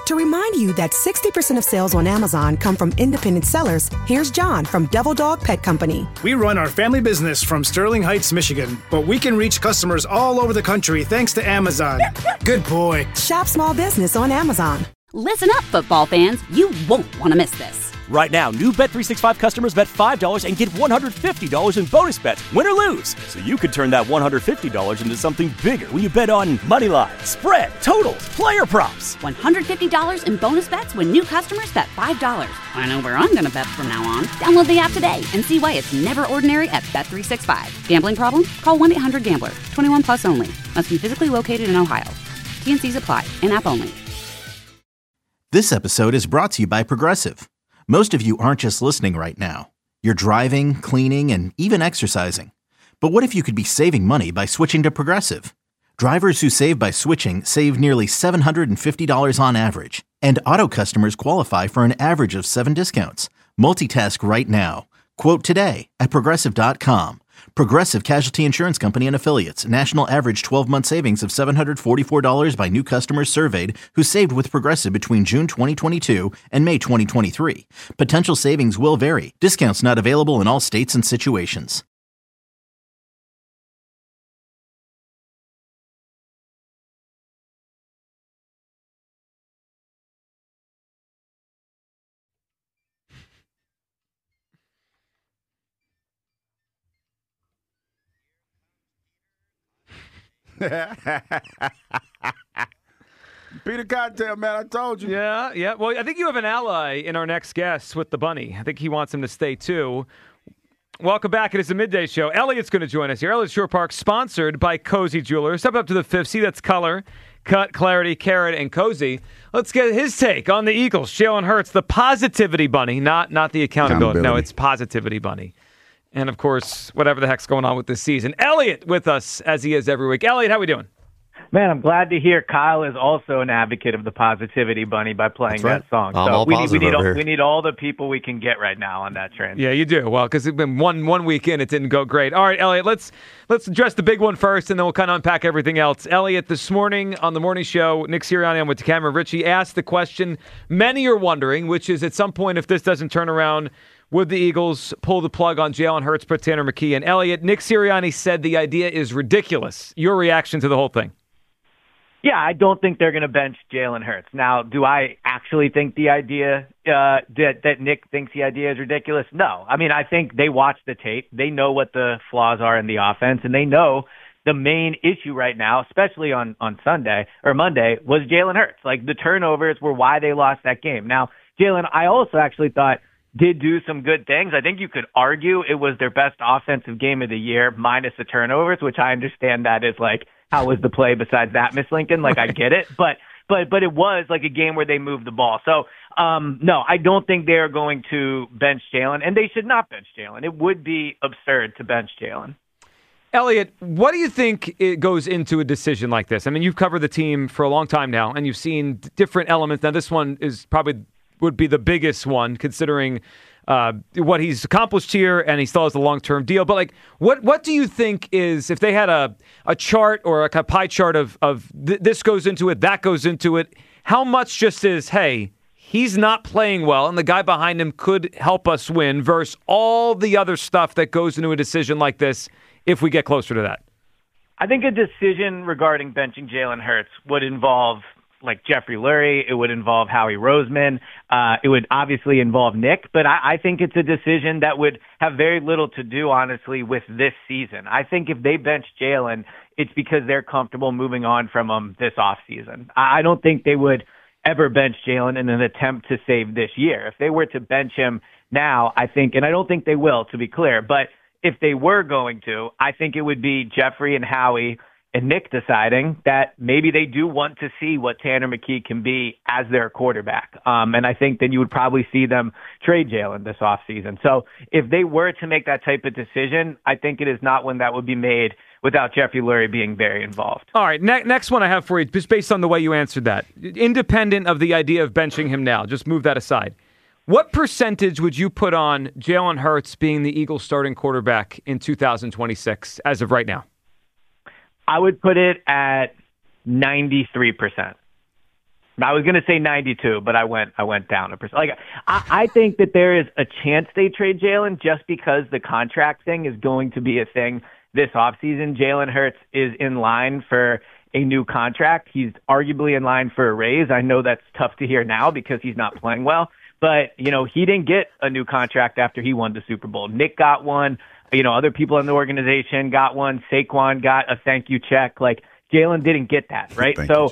To remind you that 60% of sales on Amazon come from independent sellers, here's John from Devil Dog Pet Company. We run our family business from Sterling Heights, Michigan, but we can reach customers all over the country thanks to Amazon. Good boy. Shop small business on Amazon. Listen up, football fans. You won't want to miss this. Right now, new Bet365 customers bet $5 and get $150 in bonus bets, win or lose. So you could turn that $150 into something bigger when you bet on money line, spread, totals, player props. $150 in bonus bets when new customers bet $5. I know where I'm going to bet from now on. Download the app today and see why it's never ordinary at Bet365. Gambling problem? Call 1-800-GAMBLER. 21 plus only. Must be physically located in Ohio. T&Cs apply. In-app only. This episode is brought to you by Progressive. Most of you aren't just listening right now. You're driving, cleaning, and even exercising. But what if you could be saving money by switching to Progressive? Drivers who save by switching save nearly $750 on average. And auto customers qualify for an average of 7 discounts. Multitask right now. Quote today at Progressive.com. Progressive Casualty Insurance Company and Affiliates. National average 12-month savings of $744 by new customers surveyed who saved with Progressive between June 2022 and May 2023. Potential savings will vary. Discounts not available in all states and situations. Peter Cottontail, man, I told you. Yeah. Well, I think you have an ally in our next guest with the bunny. I think he wants him to stay, too. Welcome back. It is the Midday Show. Elliot's going to join us here. Elliott Shore-Park, sponsored by Cozy Jewelers. Step up to the fifth. See, that's color, cut, clarity, carrot, and cozy. Let's get his take on the Eagles. Jalen Hurts, the positivity bunny, not the accountability. No, it's positivity bunny. And, of course, whatever the heck's going on with this season. Elliot with us, as he is every week. Elliot, how we doing? Man, I'm glad to hear Kyle is also an advocate of the positivity bunny by playing that song. So we need all the people we can get right now on that train. Yeah, you do. Well, because it's been one week in, it didn't go great. All right, Elliot, let's address the big one first, and then we'll kind of unpack everything else. Elliot, this morning on the morning show, Nick Sirianni with Cameron Ritchie asked the question many are wondering, which is at some point, if this doesn't turn around, would the Eagles pull the plug on Jalen Hurts, put Tanner McKee in? Elliot, Nick Sirianni said the idea is ridiculous. Your reaction to the whole thing? Yeah, I don't think they're going to bench Jalen Hurts. Now, do I actually think the idea that Nick thinks the idea is ridiculous? No. I mean, I think they watch the tape. They know what the flaws are in the offense, and they know the main issue right now, especially on Sunday or Monday, was Jalen Hurts. Like, the turnovers were why they lost that game. Now, Jalen, I also actually thought did do some good things. I think you could argue it was their best offensive game of the year minus the turnovers, which I understand that is like, how was the play besides that, Miss Lincoln? Like, I get it. But it was like a game where they moved the ball. So, no, I don't think they are going to bench Jalen, and they should not bench Jalen. It would be absurd to bench Jalen. Elliot, what do you think it goes into a decision like this? I mean, you've covered the team for a long time now, and you've seen different elements. Now, this one is probably would be the biggest one, considering what he's accomplished here, and he still has a long-term deal. But like, what do you think is, if they had a chart or a pie chart of this goes into it, that goes into it, how much just is, hey, he's not playing well, and the guy behind him could help us win, versus all the other stuff that goes into a decision like this if we get closer to that? I think a decision regarding benching Jalen Hurts would involve like Jeffrey Lurie, it would involve Howie Roseman, it would obviously involve Nick, but I think it's a decision that would have very little to do, honestly, with this season. I think if they bench Jalen, it's because they're comfortable moving on from him this offseason. I don't think they would ever bench Jalen in an attempt to save this year. If they were to bench him now, I think, and I don't think they will, to be clear, but if they were going to, I think it would be Jeffrey and Howie and Nick deciding that maybe they do want to see what Tanner McKee can be as their quarterback. And I think then you would probably see them trade Jalen this offseason. So if they were to make that type of decision, I think it is not one that would be made without Jeffrey Lurie being very involved. All right, next one I have for you, just based on the way you answered that. Independent of the idea of benching him now, just move that aside. What percentage would you put on Jalen Hurts being the Eagles starting quarterback in 2026 as of right now? I would put it at 93%. I was going to say 92, but I went down a percent. Like, I think that there is a chance they trade Jalen just because the contract thing is going to be a thing this offseason. Jalen Hurts is in line for a new contract. He's arguably in line for a raise. I know that's tough to hear now because he's not playing well, but, he didn't get a new contract after he won the Super Bowl. Nick got one. Other people in the organization got one. Saquon got a thank you check. Like, Jalen didn't get that, right? So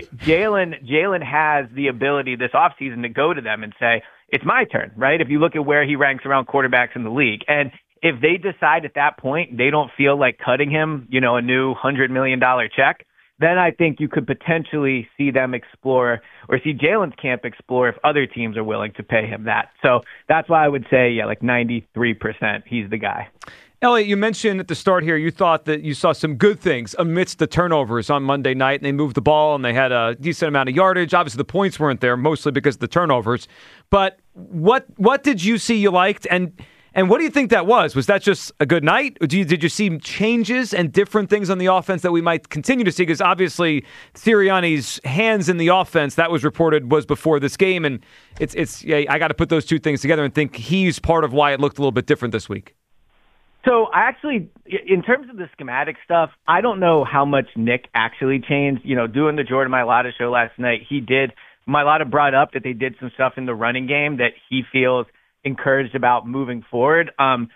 Jalen has the ability this offseason to go to them and say, it's my turn, right? If you look at where he ranks around quarterbacks in the league. And if they decide at that point they don't feel like cutting him, a new $100 million check, then I think you could potentially see them explore or see Jalen's camp explore if other teams are willing to pay him that. So that's why I would say, like 93%, he's the guy. Elliot, you mentioned at the start here you thought that you saw some good things amidst the turnovers on Monday night, and they moved the ball and they had a decent amount of yardage. Obviously, the points weren't there, mostly because of the turnovers. But what did you see you liked, and what do you think that was? Was that just a good night? Or did you see changes and different things on the offense that we might continue to see? Because obviously, Sirianni's hands in the offense, that was reported, was before this game, and I got to put those two things together and think he's part of why it looked a little bit different this week. So I actually, in terms of the schematic stuff, I don't know how much Nick actually changed. Doing the Jordan Mailata show last night, Mailata brought up that they did some stuff in the running game that he feels encouraged about moving forward.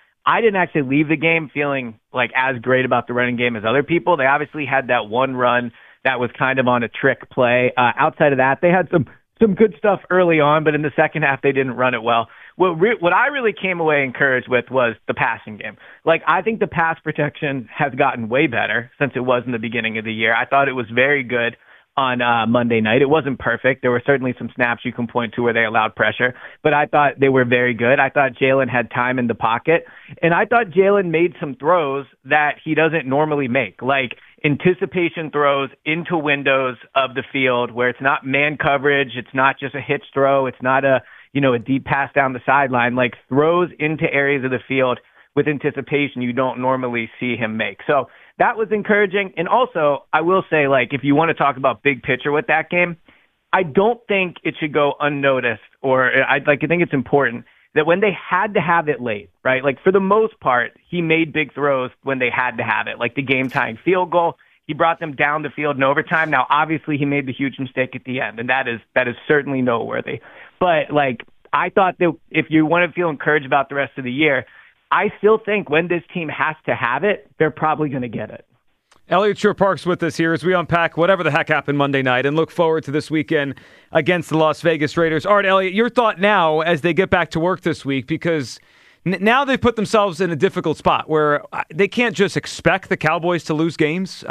I didn't actually leave the game feeling like as great about the running game as other people. They obviously had that one run that was kind of on a trick play. Outside of that, they had some good stuff early on, but in the second half, they didn't run it well. What I really came away encouraged with was the passing game. Like, I think the pass protection has gotten way better since it was in the beginning of the year. I thought it was very good on Monday night. It wasn't perfect. There were certainly some snaps you can point to where they allowed pressure, but I thought they were very good. I thought Jalen had time in the pocket, and I thought Jalen made some throws that he doesn't normally make, like anticipation throws into windows of the field where it's not man coverage, it's not just a hitch throw, it's not a deep pass down the sideline, like throws into areas of the field with anticipation you don't normally see him make. So that was encouraging. And also, I will say, like, if you want to talk about big picture with that game, I don't think it should go unnoticed, or I think it's important that when they had to have it late, right? Like, for the most part, he made big throws when they had to have it, like the game-tying field goal. He brought them down the field in overtime. Now, obviously, he made the huge mistake at the end, and that is certainly noteworthy. But, like, I thought that if you want to feel encouraged about the rest of the year, I still think when this team has to have it, they're probably going to get it. Elliot Shore-Parks with us here as we unpack whatever the heck happened Monday night and look forward to this weekend against the Las Vegas Raiders. All right, Elliot, your thought now as they get back to work this week, because now they've put themselves in a difficult spot where they can't just expect the Cowboys to lose games.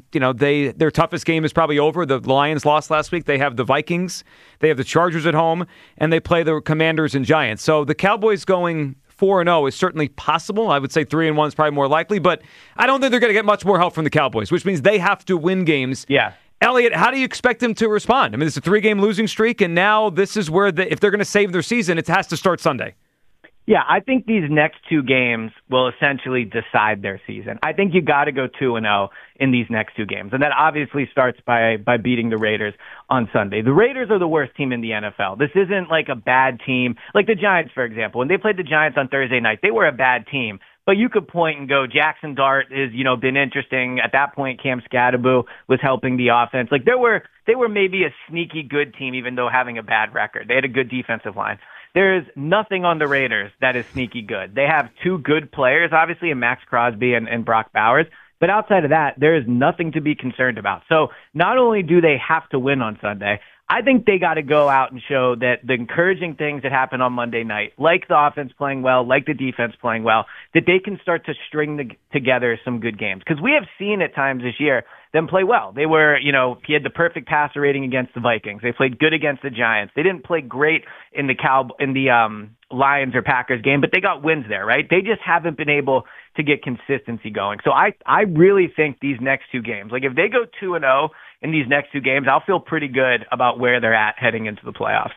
Their toughest game is probably over. The Lions lost last week. They have the Vikings. They have the Chargers at home, and they play the Commanders and Giants. So the Cowboys going 4-0 is certainly possible. I would say 3-1 is probably more likely, but I don't think they're going to get much more help from the Cowboys, which means they have to win games. Yeah. Elliot, how do you expect them to respond? I mean, it's a 3-game losing streak, and now this is where if they're going to save their season, it has to start Sunday. Yeah, I think these next two games will essentially decide their season. I think you got to go 2-0 in these next two games, and that obviously starts by beating the Raiders on Sunday. The Raiders are the worst team in the NFL. This isn't like a bad team, like the Giants, for example. When they played the Giants on Thursday night, they were a bad team. But you could point and go, Jackson Dart has, been interesting. At that point, Cam Scadaboo was helping the offense. Like they were maybe a sneaky good team, even though having a bad record. They had a good defensive line. There is nothing on the Raiders that is sneaky good. They have two good players, obviously, in Max Crosby and Brock Bowers. But outside of that, there is nothing to be concerned about. So not only do they have to win on Sunday, I think they got to go out and show that the encouraging things that happened on Monday night, like the offense playing well, like the defense playing well, that they can start to string together some good games. Because we have seen at times this year them play well. They were, he had the perfect passer rating against the Vikings. They played good against the Giants. They didn't play great in the Lions or Packers game, but they got wins there, right? They just haven't been able to get consistency going. So I really think these next two games, like if they go 2-0 in these next two games, I'll feel pretty good about where they're at heading into the playoffs.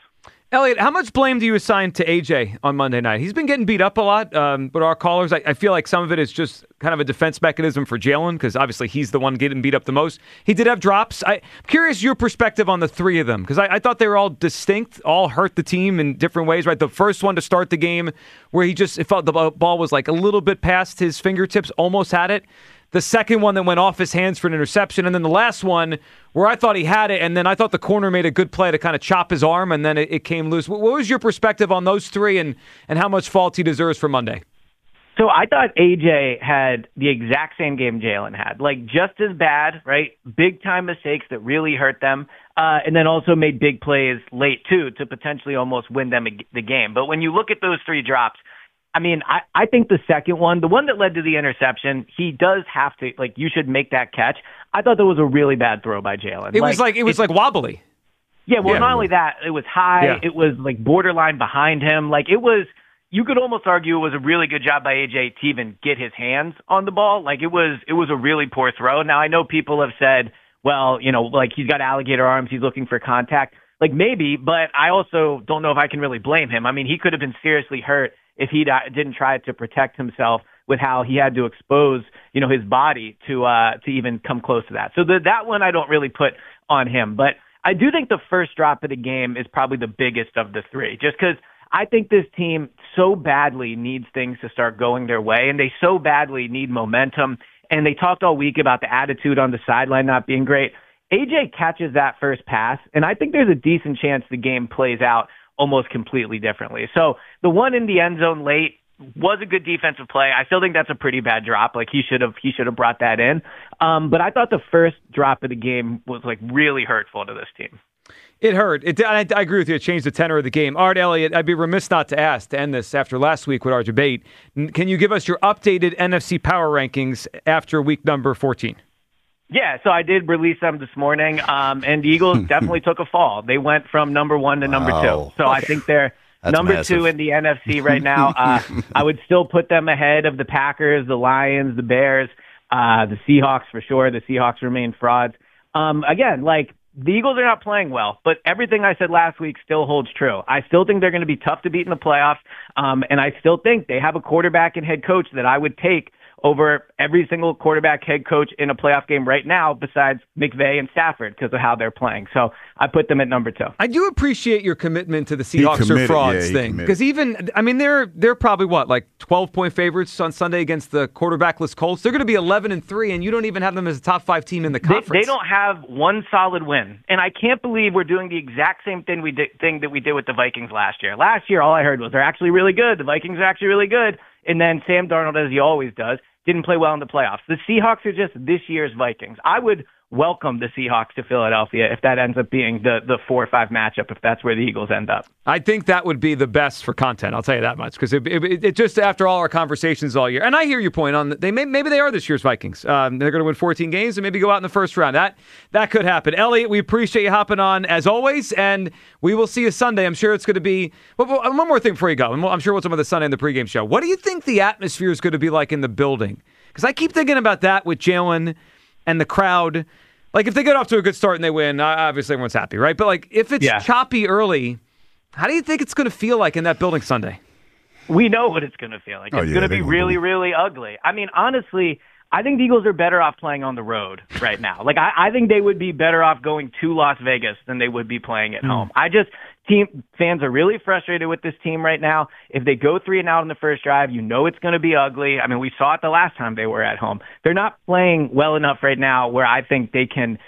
Elliot, how much blame do you assign to AJ on Monday night? He's been getting beat up a lot, but our callers, I feel like some of it is just kind of a defense mechanism for Jalen because obviously he's the one getting beat up the most. He did have drops. I'm curious your perspective on the three of them because I thought they were all distinct, all hurt the team in different ways, right? The first one to start the game where it felt the ball was like a little bit past his fingertips, almost had it. The second one that went off his hands for an interception, and then the last one where I thought he had it, and then I thought the corner made a good play to kind of chop his arm, and then it came loose. What was your perspective on those three and how much fault he deserves for Monday? So I thought AJ had the exact same game Jalen had, like just as bad, right? Big time mistakes that really hurt them, and then also made big plays late too to potentially almost win them the game. But when you look at those three drops, I mean, I think the second one, the one that led to the interception, he does have to, like, you should make that catch. I thought that was a really bad throw by Jalen. It was like wobbly. Yeah, well, not only that, it was high. Yeah. It was like borderline behind him. Like it was, you could almost argue it was a really good job by AJ to even get his hands on the ball. Like it was a really poor throw. Now I know people have said, well, you know, like he's got alligator arms, he's looking for contact. Like maybe, but I also don't know if I can really blame him. I mean, he could have been seriously hurt if he didn't try to protect himself with how he had to expose, you know, his body to even come close to that. So that one I don't really put on him. But I do think the first drop of the game is probably the biggest of the three, just because I think this team so badly needs things to start going their way, and they so badly need momentum. And they talked all week about the attitude on the sideline not being great. AJ catches that first pass, and I think there's a decent chance the game plays out almost completely differently. So the one in the end zone late was a good defensive play. I still think that's a pretty bad drop. Like he should have brought that in. But I thought the first drop of the game was like really hurtful to this team. It hurt. I agree with you. It changed the tenor of the game. Art Elliott, I'd be remiss not to ask to end this after last week with our debate. Can you give us your updated NFC power rankings after week number 14? Yeah, so I did release them this morning, and the Eagles definitely took a fall. They went from number 1 to number 2. So okay. I think they're number massive. 2 in the NFC right now. I would still put them ahead of the Packers, the Lions, the Bears, the Seahawks for sure. The Seahawks remain frauds. Again, like the Eagles are not playing well, but everything I said last week still holds true. I still think they're going to be tough to beat in the playoffs, and I still think they have a quarterback and head coach that I would take over every single quarterback head coach in a playoff game right now besides McVay and Stafford because of how they're playing. So I put them at number 2. I do appreciate your commitment to the Seahawks or frauds thing. Because even, I mean, they're probably like 12-point favorites on Sunday against the quarterbackless Colts. They're going to be 11-3, and you don't even have them as a top 5 team in the conference. They don't have one solid win. And I can't believe we're doing the exact same thing that we did with the Vikings last year. Last year, all I heard was they're actually really good. The Vikings are actually really good. And then Sam Darnold, as he always does, didn't play well in the playoffs. The Seahawks are just this year's Vikings. I would welcome the Seahawks to Philadelphia if that ends up being the 4 or 5 matchup, if that's where the Eagles end up. I think that would be the best for content, I'll tell you that much, because it just after all our conversations all year, and I hear your point on maybe they are this year's Vikings. They're going to win 14 games and maybe go out in the first round. That could happen. Elliot, we appreciate you hopping on as always, and we will see you Sunday. I'm sure it's going to be one more thing before you go, and I'm sure we'll talk about the Sunday in the pregame show. What do you think the atmosphere is going to be like in the building? Because I keep thinking about that with Jalen and the crowd. Like, if they get off to a good start and they win, obviously everyone's happy, right? But, like, if it's choppy early, how do you think it's going to feel like in that building Sunday? We know what it's going to feel like. It's going to be really, really ugly. I mean, honestly, I think the Eagles are better off playing on the road right now. Like, I think they would be better off going to Las Vegas than they would be playing at home. Fans are really frustrated with this team right now. If they go 3-and-out in the first drive, you know it's going to be ugly. I mean, we saw it the last time they were at home. They're not playing well enough right now where I think they can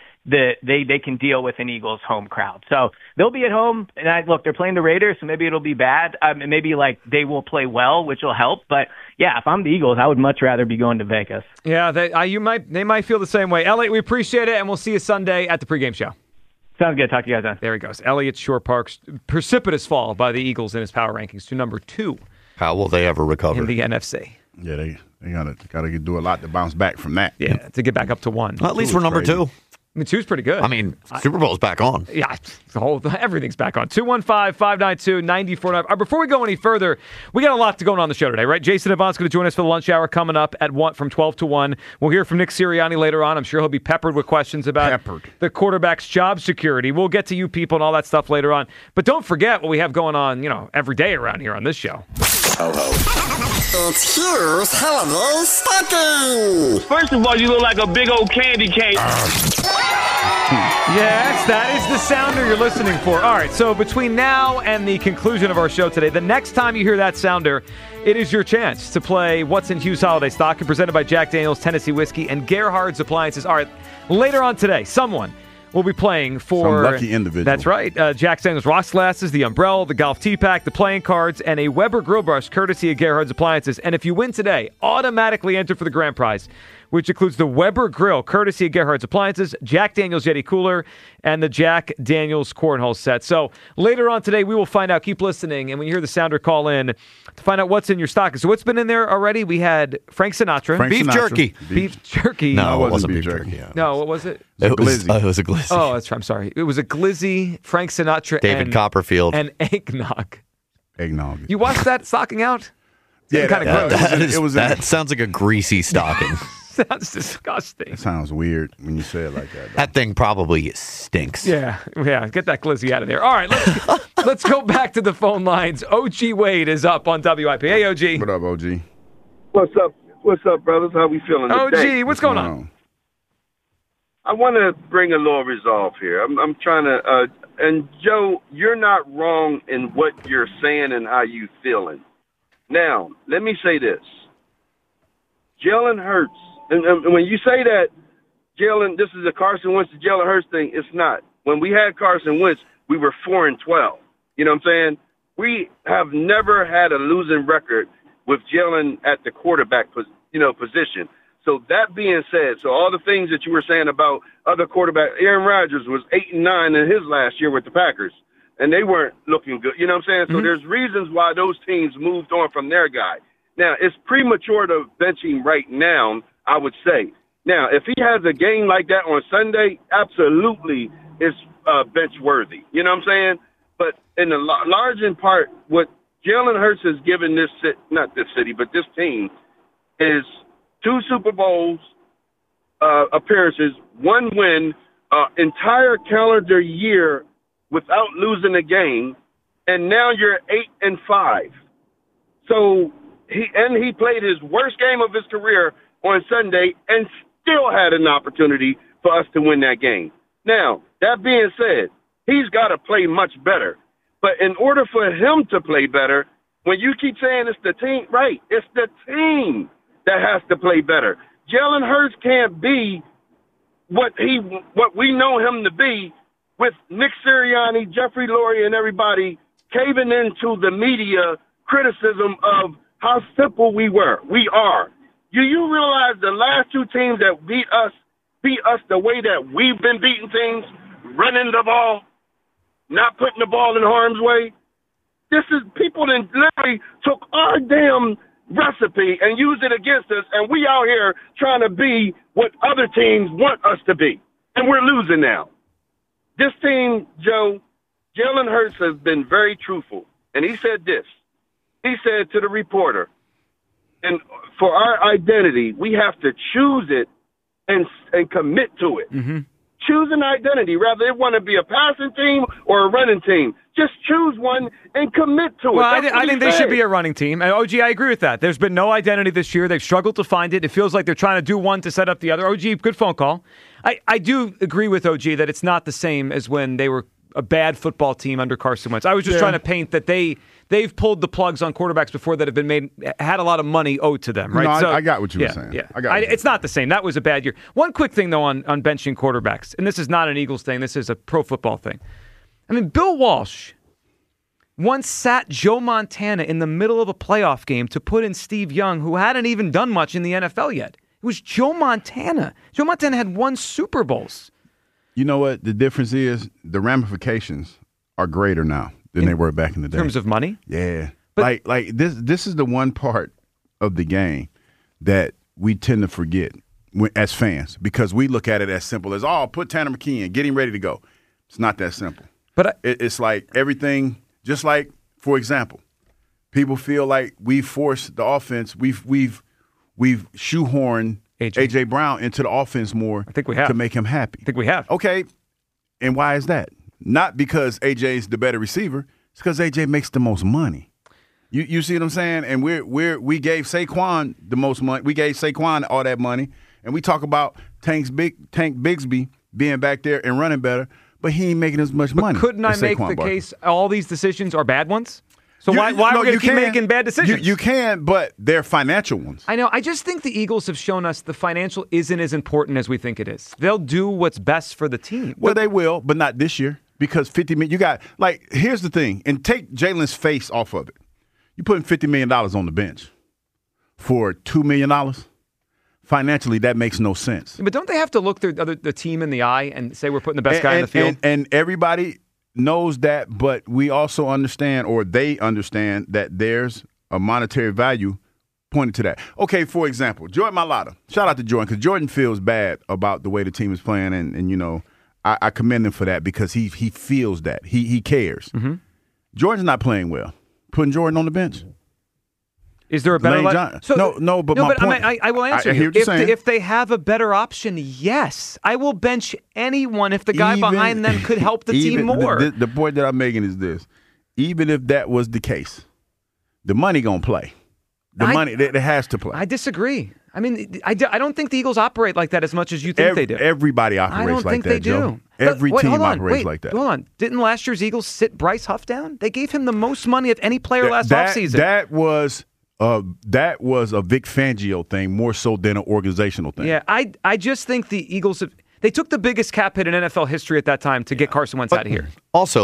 deal with an Eagles home crowd. So they'll be at home, and look, they're playing the Raiders, so maybe it'll be bad. Maybe like they will play well, which will help. But yeah, if I'm the Eagles, I would much rather be going to Vegas. Yeah, they might feel the same way. Elliot, we appreciate it, and we'll see you Sunday at the pregame show. Sounds good. Talk to you guys then. There he goes. Elliot Shore-Parks, precipitous fall by the Eagles in his power rankings to number 2. How will they ever recover? In the NFC. Yeah, they gotta do a lot to bounce back from that. Yeah, to get back up to 1. Well, at least we're number 2. I mean, two's pretty good. I mean, Super Bowl's back on. Yeah, everything's back on. 215-592-9409. Before we go any further, we got a lot going on the show today, right? Jason Avant's going to join us for the lunch hour coming up at 1 from 12 to 1. We'll hear from Nick Sirianni later on. I'm sure he'll be peppered with questions about the quarterback's job security. We'll get to you people and all that stuff later on. But don't forget what we have going on, every day around here on this show. It's Hugh's holiday stocking. First of all, you look like a big old candy cane. Yes, that is the sounder you're listening for. All right, so between now and the conclusion of our show today, the next time you hear that sounder, it is your chance to play What's in Hugh's Holiday Stocking, presented by Jack Daniel's Tennessee Whiskey and Gerhard's Appliances. All right, later on today, someone will be playing for... some lucky individual. That's right. Jack Daniel's rocks glasses, the umbrella, the golf tee pack, the playing cards, and a Weber grill brush courtesy of Gerhard's Appliances. And if you win today, automatically enter for the grand prize, which includes the Weber grill courtesy of Gerhard's Appliances, Jack Daniel's Yeti cooler, and the Jack Daniel's cornhole set. So later on today, we will find out. Keep listening. And when you hear the sounder, call in to find out what's in your stocking. So what's been in there already? We had Frank Sinatra. Beef jerky. Beef jerky. No, it wasn't beef jerky. Yeah. No, what was it? It was a glizzy. Oh, that's right. I'm sorry. It was a glizzy, Frank Sinatra, David Copperfield. And eggnog. Eggnog. You watched that stocking out? Yeah, kind of gross. That sounds like a greasy stocking. Sounds disgusting. It sounds weird when you say it like that. That thing probably stinks. Yeah. Get that glizzy out of there. All right, let's go back to the phone lines. OG Wade is up on WIP. Hey, OG. What up, OG? What's up? What's up, brothers? How we feeling today? OG, what's going on? I want to bring a little resolve here. I'm trying to, and Joe, you're not wrong in what you're saying and how you feeling. Now, let me say this. Jalen Hurts, and when you say that, Jalen, this is a Carson Wentz to Jalen Hurts thing, it's not. When we had Carson Wentz, we were 4-12. You know what I'm saying? We have never had a losing record with Jalen at the quarterback position. So that being said, so all the things that you were saying about other quarterbacks, Aaron Rodgers was 8-9 in his last year with the Packers, and they weren't looking good. You know what I'm saying? So there's reasons why those teams moved on from their guy. Now, it's premature to bench him right now, I would say. Now, if he has a game like that on Sunday, absolutely it's bench worthy. You know what I'm saying? But in the large in part, what Jalen Hurts has given this team is 2 Super Bowls appearances, 1 win, entire calendar year without losing a game, and now you're 8-5. So he played his worst game of his career on Sunday and still had an opportunity for us to win that game. Now, that being said, he's got to play much better. But in order for him to play better, when you keep saying it's the team, right, it's the team that has to play better. Jalen Hurts can't be what we know him to be with Nick Sirianni, Jeffrey Lurie, and everybody caving into the media criticism of how simple we are. Do you realize the last 2 teams that beat us the way that we've been beating things, running the ball, not putting the ball in harm's way? This is people that literally took our damn recipe and used it against us, and we out here trying to be what other teams want us to be, and we're losing now. This team, Joe, Jalen Hurts has been very truthful, and he said this. He said to the reporter, and for our identity, we have to choose it and commit to it. Choose an identity, whether they want to be a passing team or a running team. Just choose one and commit to it. Well, I think they should be a running team. And OG, I agree with that. There's been no identity this year. They've struggled to find it. It feels like they're trying to do one to set up the other. OG, good phone call. I do agree with OG that it's not the same as when they were a bad football team under Carson Wentz. I was just trying to paint that they've pulled the plugs on quarterbacks before that have been had a lot of money owed to them, right? No, so, I got what you were saying. Yeah. It's not the same. That was a bad year. One quick thing, though, on benching quarterbacks, and this is not an Eagles thing. This is a pro football thing. I mean, Bill Walsh once sat Joe Montana in the middle of a playoff game to put in Steve Young, who hadn't even done much in the NFL yet. It was Joe Montana. Joe Montana had 1 Super Bowls. You know what? The difference is the ramifications are greater now than they were back in the day. In terms of money? Yeah. But like this is the one part of the game that we tend to forget. as fans because we look at it as simple as, put Tanner McKee in, get him ready to go. It's not that simple. But it's like everything, just like, for example, people feel like we forced the offense. We've shoehorned A.J. Brown into the offense more I think we have. to make him happy. I think we have. Okay, and why is that? Not because A.J.'s the better receiver. It's because A.J. makes the most money. You see what I'm saying? And we gave Saquon the most money. We gave Saquon all that money. And we talk about Tank Bigsby being back there and running better, but he ain't making as much money. Couldn't I make the case all these decisions are bad ones? So why are we going to keep making bad decisions? You can, but they're financial ones. I know. I just think the Eagles have shown us the financial isn't as important as we think it is. They'll do what's best for the team. Well, they will, but not this year because $50 million. You got here's the thing, and take Jalen's face off of it. You putting $50 million on the bench for $2 million. Financially, that makes no sense. But don't they have to look the team in the eye and say we're putting the best guy in the field? And everybody knows that, but we also understand, or they understand, that there's a monetary value pointed to that. Okay, for example, Jordan Mailata. Shout out to Jordan, because Jordan feels bad about the way the team is playing, and you know, I commend him for that because he feels that. He cares. Mm-hmm. Jordan's not playing well. Putting Jordan on the bench. Is there a better but my point. I will answer you. If they have a better option, yes. I will bench anyone if the guy behind them could help the team more. The point that I'm making is this. Even if that was the case, the money going to play. Money, it has to play. I disagree. I mean, I don't think the Eagles operate like that as much as you think they do. Everybody operates like that, I don't think they Joe. do. Every team operates like that. Hold on. Didn't last year's Eagles sit Bryce Huff down? They gave him the most money of any player last offseason. That was a Vic Fangio thing more so than an organizational thing. Yeah, I just think the Eagles they took the biggest cap hit in NFL history at that time to get Carson Wentz out of here. Also,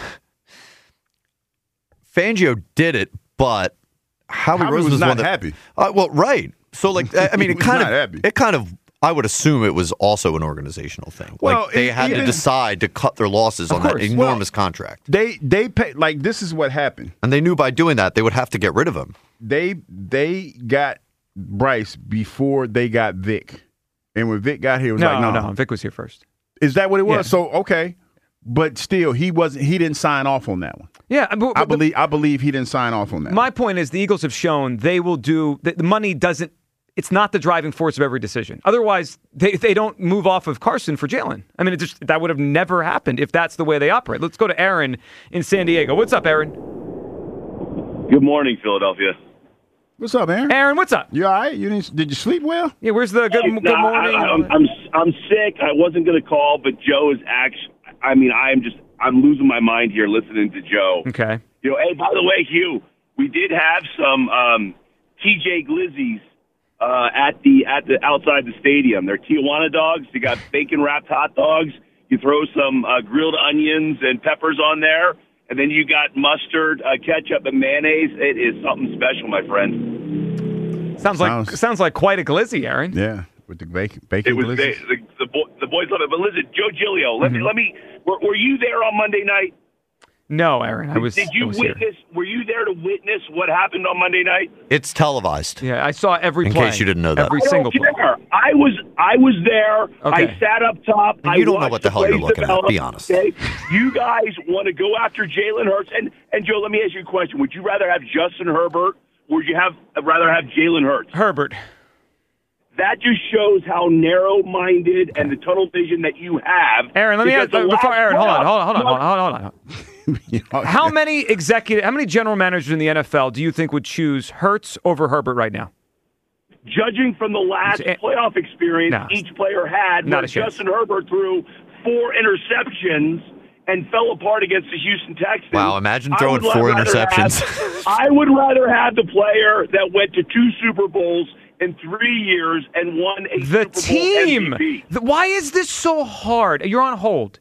Fangio did it, but Howie Roseman was not happy. Well, right. So, I mean, it kind of. I would assume it was also an organizational thing. Well, they had to decide to cut their losses on that enormous contract. They pay, this is what happened. And they knew by doing that they would have to get rid of him. They got Bryce before they got Vic. And when Vic got here, it was no, Vic was here first. Is that what it was? Yeah. So, okay. But still, he didn't sign off on that one. Yeah, I believe he didn't sign off on that. My point is the Eagles have shown they will do the money doesn't. It's not the driving force of every decision. Otherwise, they don't move off of Carson for Jalen. I mean, that would have never happened if that's the way they operate. Let's go to Aaron in San Diego. What's up, Aaron? Good morning, Philadelphia. What's up, Aaron? Aaron, what's up? You all right? Did you sleep well? Yeah. Where's the good morning? I'm sick. I wasn't going to call, but Joe is actually. I mean, I'm losing my mind here listening to Joe. Okay. Hey, by the way, Hugh, we did have some TJ Glizzies at the outside the stadium. They're Tijuana dogs. They got bacon wrapped hot dogs. You throw some grilled onions and peppers on there, and then you got mustard, ketchup, and mayonnaise. It is something special, my friend. Sounds like quite a glizzy, Aaron. Yeah, with the bacon glizzy. The boys love it. But listen, Joe Giglio, let me. Were you there on Monday night? No, Aaron. Did you witness? Here. Were you there to witness what happened on Monday night? It's televised. Yeah, I saw every play. In case you didn't know that. Every single play. I was there. Okay. I sat up top. You don't know what the hell you're looking at. Be honest. Okay? You guys want to go after Jalen Hurts, and Joe, let me ask you a question. Would you rather have Justin Herbert, or would you rather have Jalen Hurts? Herbert. That just shows how narrow-minded and the tunnel vision that you have. Aaron, let me ask before Aaron. Hold on. How many general managers in the NFL do you think would choose Hurts over Herbert right now? Judging from the last playoff experience each player had, where Justin Herbert threw 4 interceptions and fell apart against the Houston Texans. Wow, imagine throwing 4 interceptions. I would rather have the player that went to 2 Super Bowls in 3 years and won a Super Bowl MVP. Why is this so hard? You're on hold.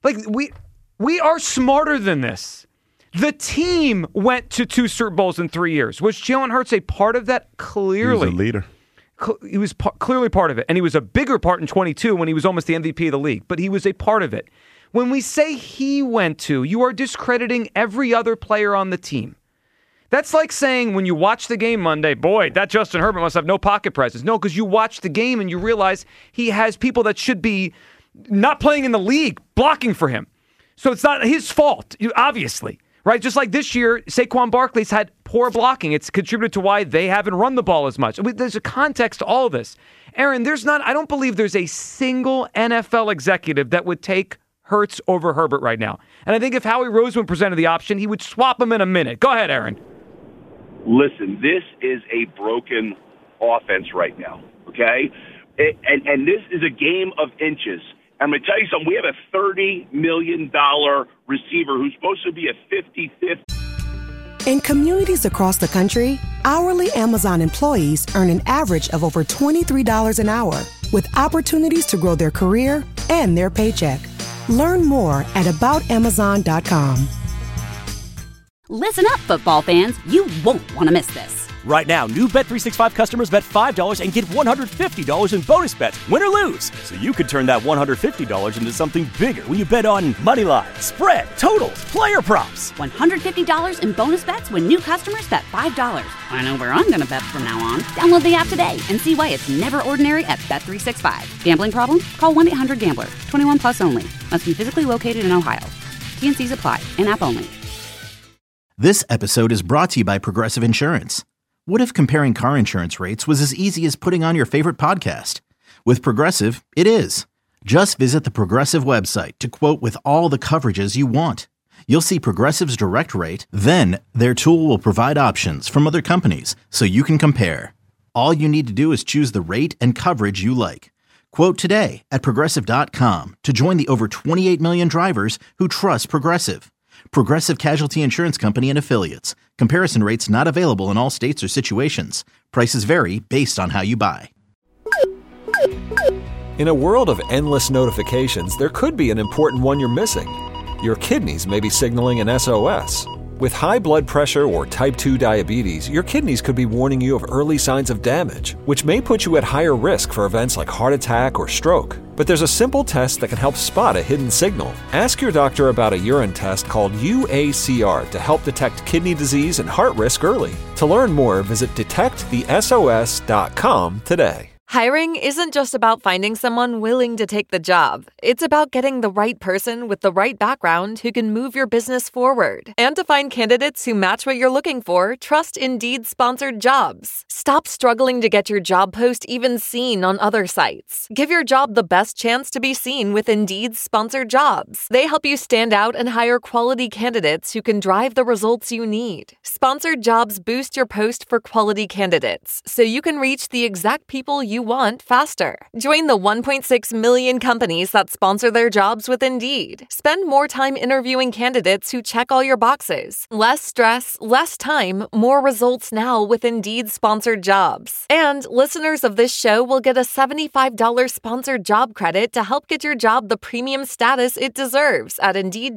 We are smarter than this. The team went to 2 Super Bowls in 3 years. Was Jalen Hurts a part of that? Clearly. He was a leader. He was clearly part of it. And he was a bigger part in 22 when he was almost the MVP of the league. But he was a part of it. When we say he went to, you are discrediting every other player on the team. That's like saying when you watch the game Monday, boy, that Justin Herbert must have no pocket presence. No, because you watch the game and you realize he has people that should be not playing in the league blocking for him. So it's not his fault, obviously, right? Just like this year, Saquon Barkley's had poor blocking. It's contributed to why they haven't run the ball as much. There's a context to all of this. Aaron, I don't believe there's a single NFL executive that would take Hurts over Herbert right now. And I think if Howie Roseman presented the option, he would swap him in a minute. Go ahead, Aaron. Listen, this is a broken offense right now, okay? And this is a game of inches. I'm going to tell you something. We have a $30 million receiver who's supposed to be a 55th. In communities across the country, hourly Amazon employees earn an average of over $23 an hour, with opportunities to grow their career and their paycheck. Learn more at aboutamazon.com. Listen up, football fans. You won't want to miss this. Right now, new Bet365 customers bet $5 and get $150 in bonus bets, win or lose. So you could turn that $150 into something bigger when you bet on money line, spread, totals, player props. $150 in bonus bets when new customers bet $5. I know where I'm going to bet from now on. Download the app today and see why it's never ordinary at Bet365. Gambling problem? Call 1-800-GAMBLER. 21 plus only. Must be physically located in Ohio. T&Cs apply. In-app only. This episode is brought to you by Progressive Insurance. What if comparing car insurance rates was as easy as putting on your favorite podcast? With Progressive, it is. Just visit the Progressive website to quote with all the coverages you want. You'll see Progressive's direct rate, then their tool will provide options from other companies so you can compare. All you need to do is choose the rate and coverage you like. Quote today at Progressive.com to join the over 28 million drivers who trust Progressive. Progressive Casualty Insurance Company and Affiliates. Comparison rates not available in all states or situations. Prices vary based on how you buy. In a world of endless notifications, there could be an important one you're missing. Your kidneys may be signaling an SOS. With high blood pressure or type 2 diabetes, your kidneys could be warning you of early signs of damage, which may put you at higher risk for events like heart attack or stroke. But there's a simple test that can help spot a hidden signal. Ask your doctor about a urine test called UACR to help detect kidney disease and heart risk early. To learn more, visit detectthesos.com today. Hiring isn't just about finding someone willing to take the job. It's about getting the right person with the right background who can move your business forward. And to find candidates who match what you're looking for, trust Indeed-sponsored jobs. Stop struggling to get your job post even seen on other sites. Give your job the best chance to be seen with Indeed-sponsored jobs. They help you stand out and hire quality candidates who can drive the results you need. Sponsored jobs boost your post for quality candidates, so you can reach the exact people you want faster. Join the 1.6 million companies that sponsor their jobs with Indeed. Spend more time interviewing candidates who check all your boxes. Less stress, less time, more results now with Indeed-sponsored jobs. And listeners of this show will get a $75 sponsored job credit to help get your job the premium status it deserves at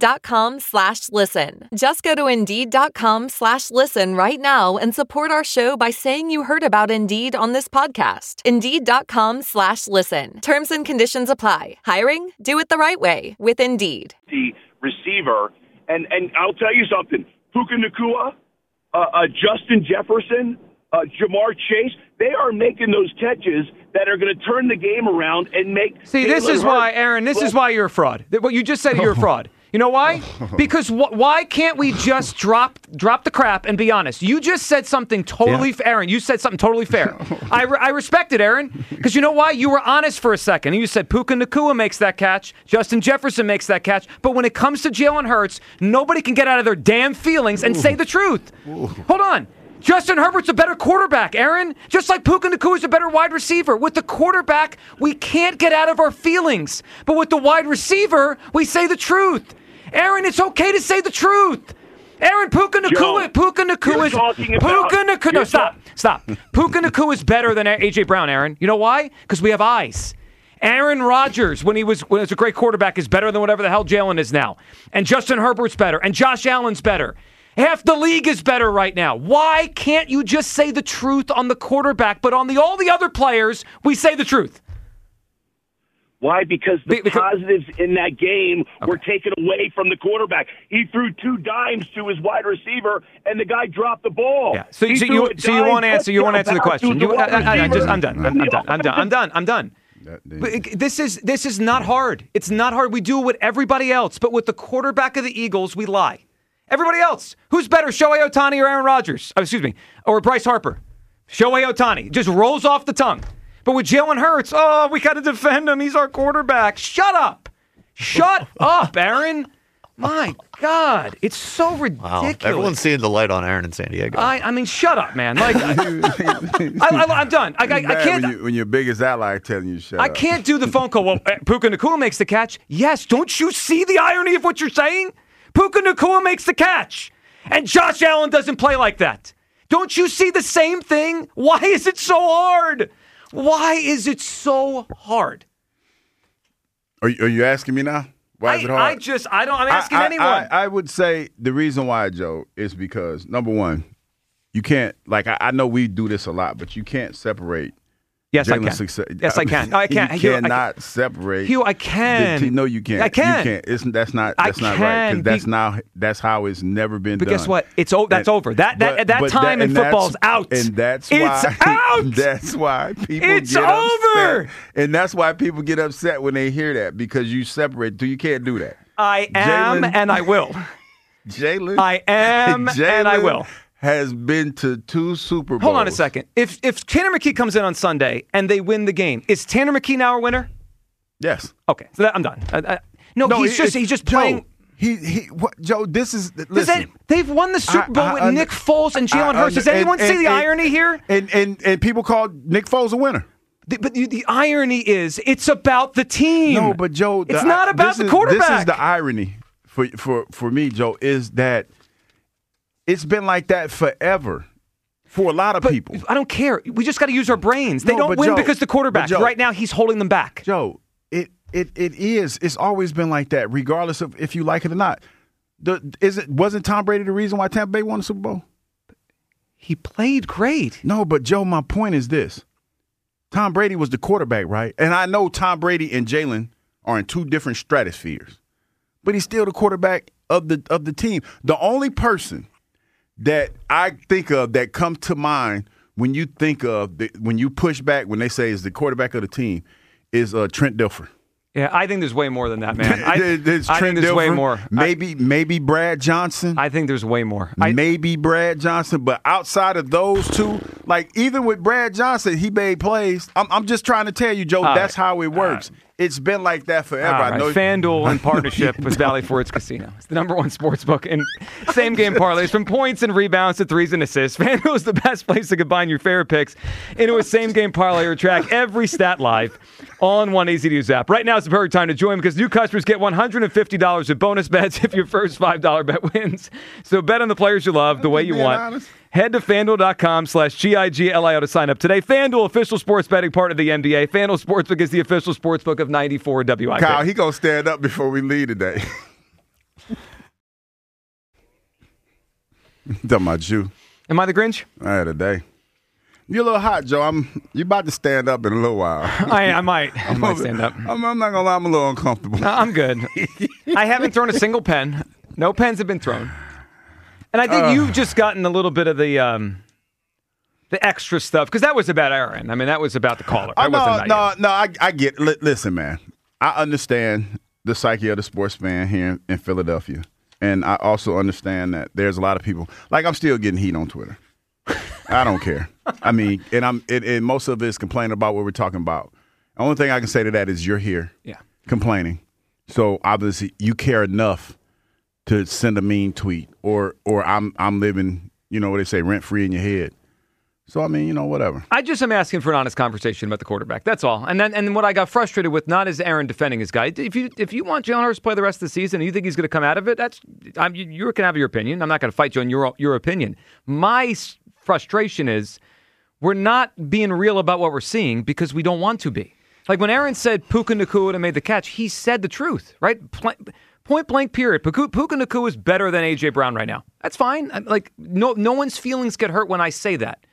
Indeed.com/listen. Just go to Indeed.com/listen right now and support our show by saying you heard about Indeed on this podcast. Indeed.com/listen. Terms and conditions apply. Hiring? Do it the right way with Indeed. The receiver, and I'll tell you something, Puka Nacua, Justin Jefferson, Jamar Chase, they are making those catches that are going to turn the game around and make... See, this is why, Aaron, this is why you're a fraud. What you just said, you're a fraud. You know why? Because why can't we just drop the crap and be honest? You just said something totally Aaron, you said something totally fair. I respect it, Aaron, because you know why? You were honest for a second. And you said Puka Nacua makes that catch, Justin Jefferson makes that catch, but when it comes to Jalen Hurts, nobody can get out of their damn feelings and say the truth. Hold on. Justin Herbert's a better quarterback, Aaron. Just like Puka Nacua's a better wide receiver. With the quarterback, we can't get out of our feelings. But with the wide receiver, we say the truth. Aaron, it's okay to say the truth. Aaron, Puka Nacua is... No, stop. Puka Nacua is better than A.J. Brown, Aaron. You know why? Because we have eyes. Aaron Rodgers, when he was a great quarterback, is better than whatever the hell Jalen is now. And Justin Herbert's better. And Josh Allen's better. Half the league is better right now. Why can't you just say the truth on the quarterback, but on all the other players, we say the truth? Why? Because the positives in that game were taken away from the quarterback. He threw 2 dimes to his wide receiver, and the guy dropped the ball. Yeah. So you won't answer. You won't answer the question. I'm done. But this is not hard. It's not hard. We do it with everybody else, but with the quarterback of the Eagles, we lie. Everybody else, who's better, Shohei Ohtani or Aaron Rodgers? Or Bryce Harper? Shohei Ohtani just rolls off the tongue. But with Jalen Hurts, we got to defend him. He's our quarterback. Shut up. Shut up, Aaron. My God. It's so ridiculous. Wow. Everyone's seeing the light on Aaron in San Diego. I mean, shut up, man. Like, I'm done. I can't. When your biggest ally telling you shut up. I can't do the phone call. Well, Puka Nacua makes the catch. Yes. Don't you see the irony of what you're saying? Puka Nacua makes the catch. And Josh Allen doesn't play like that. Don't you see the same thing? Why is it so hard? Why is it so hard? Are you asking me now? Why is it hard? I'm asking anyone. I would say the reason why, Joe, is because, number one, you can't, I know we do this a lot, but you can't separate. Yes, I can. Yes, I can. No, I can't. You cannot separate. Hugh, I can. No, you can't. I can. You can't. That's not right. Because that's how it's never been done. But guess what? That's over. That time in football's out. And that's why. It's out. That's why people it's get over. upset. And that's why people get upset when they hear that, because you separate. You can't do that. I am and I will. Jalen. I am and I will. Has been to 2 Super Bowls. Hold on a second. If Tanner McKee comes in on Sunday and they win the game, is Tanner McKee now our winner? Yes. Okay, so I'm done. No, he's just playing. Joe, this is listen. They've won the Super Bowl with Nick Foles and Jalen Hurts. Does anyone see the irony here? And people call Nick Foles a winner. But the irony is, it's about the team. No, but Joe, it's not about the quarterback. This is the irony for me, Joe, is that it's been like that forever for a lot of people. I don't care. We just got to use our brains. They don't win because the quarterback. Right now, he's holding them back. Joe, it is. It's always been like that, regardless of if you like it or not. Wasn't Tom Brady the reason why Tampa Bay won the Super Bowl? He played great. No, but Joe, my point is this. Tom Brady was the quarterback, right? And I know Tom Brady and Jalen are in 2 different stratospheres, but he's still the quarterback of the team. The only person that I think of that come to mind when you think of when you push back when they say is the quarterback of the team is Trent Dilfer. Yeah, I think there's way more than that, man. I think there's Dilfer, way more. Maybe Brad Johnson. I think there's way more. Maybe Brad Johnson, but outside of those 2, even with Brad Johnson, he made plays. I'm just trying to tell you, Joe, that's how it works. It's been like that forever. I know. FanDuel in partnership with Valley Forge Casino. It's the #1 sports book in same-game parlays. From points and rebounds to threes and assists, FanDuel is the best place to combine your favorite picks into a same-game parlay or track every stat live on one easy-to-use app. Right now is the perfect time to join because new customers get $150 in bonus bets if your first $5 bet wins. So bet on the players you love the way you want. Honest. Head to FanDuel.com/GIGLIO to sign up today. FanDuel, official sports betting partner of the NBA. FanDuel Sportsbook is the official sportsbook of 94 WIP. Kyle, he going to stand up before we leave today. Talking about you. Am I the Grinch? I had a day. You're a little hot, Joe. You about to stand up in a little while. I might stand up. I'm not going to lie. I'm a little uncomfortable. No, I'm good. I haven't thrown a single pen. No pens have been thrown. And I think you've just gotten a little bit of the extra stuff, because that was about Aaron. I mean, that was about the caller. I get it. Listen, man, I understand the psyche of the sports fan here in Philadelphia. And I also understand that there's a lot of people, I'm still getting heat on Twitter. I don't care. I mean, and most of it is complaining about what we're talking about. The only thing I can say to that is you're here complaining. So obviously you care enough to send a mean tweet, or I'm living, what they say, rent free in your head. So I mean, whatever. I just am asking for an honest conversation about the quarterback. That's all. And what I got frustrated with, not is Aaron defending his guy. If you want Jalen Hurts to play the rest of the season and you think he's going to come out of it, you can have your opinion. I'm not going to fight you on your opinion. My frustration is we're not being real about what we're seeing because we don't want to be. Like when Aaron said Puka Nacua made the catch, he said the truth, right? Point blank, period. Puka Nacua is better than A.J. Brown right now. That's fine. No one's feelings get hurt when I say that.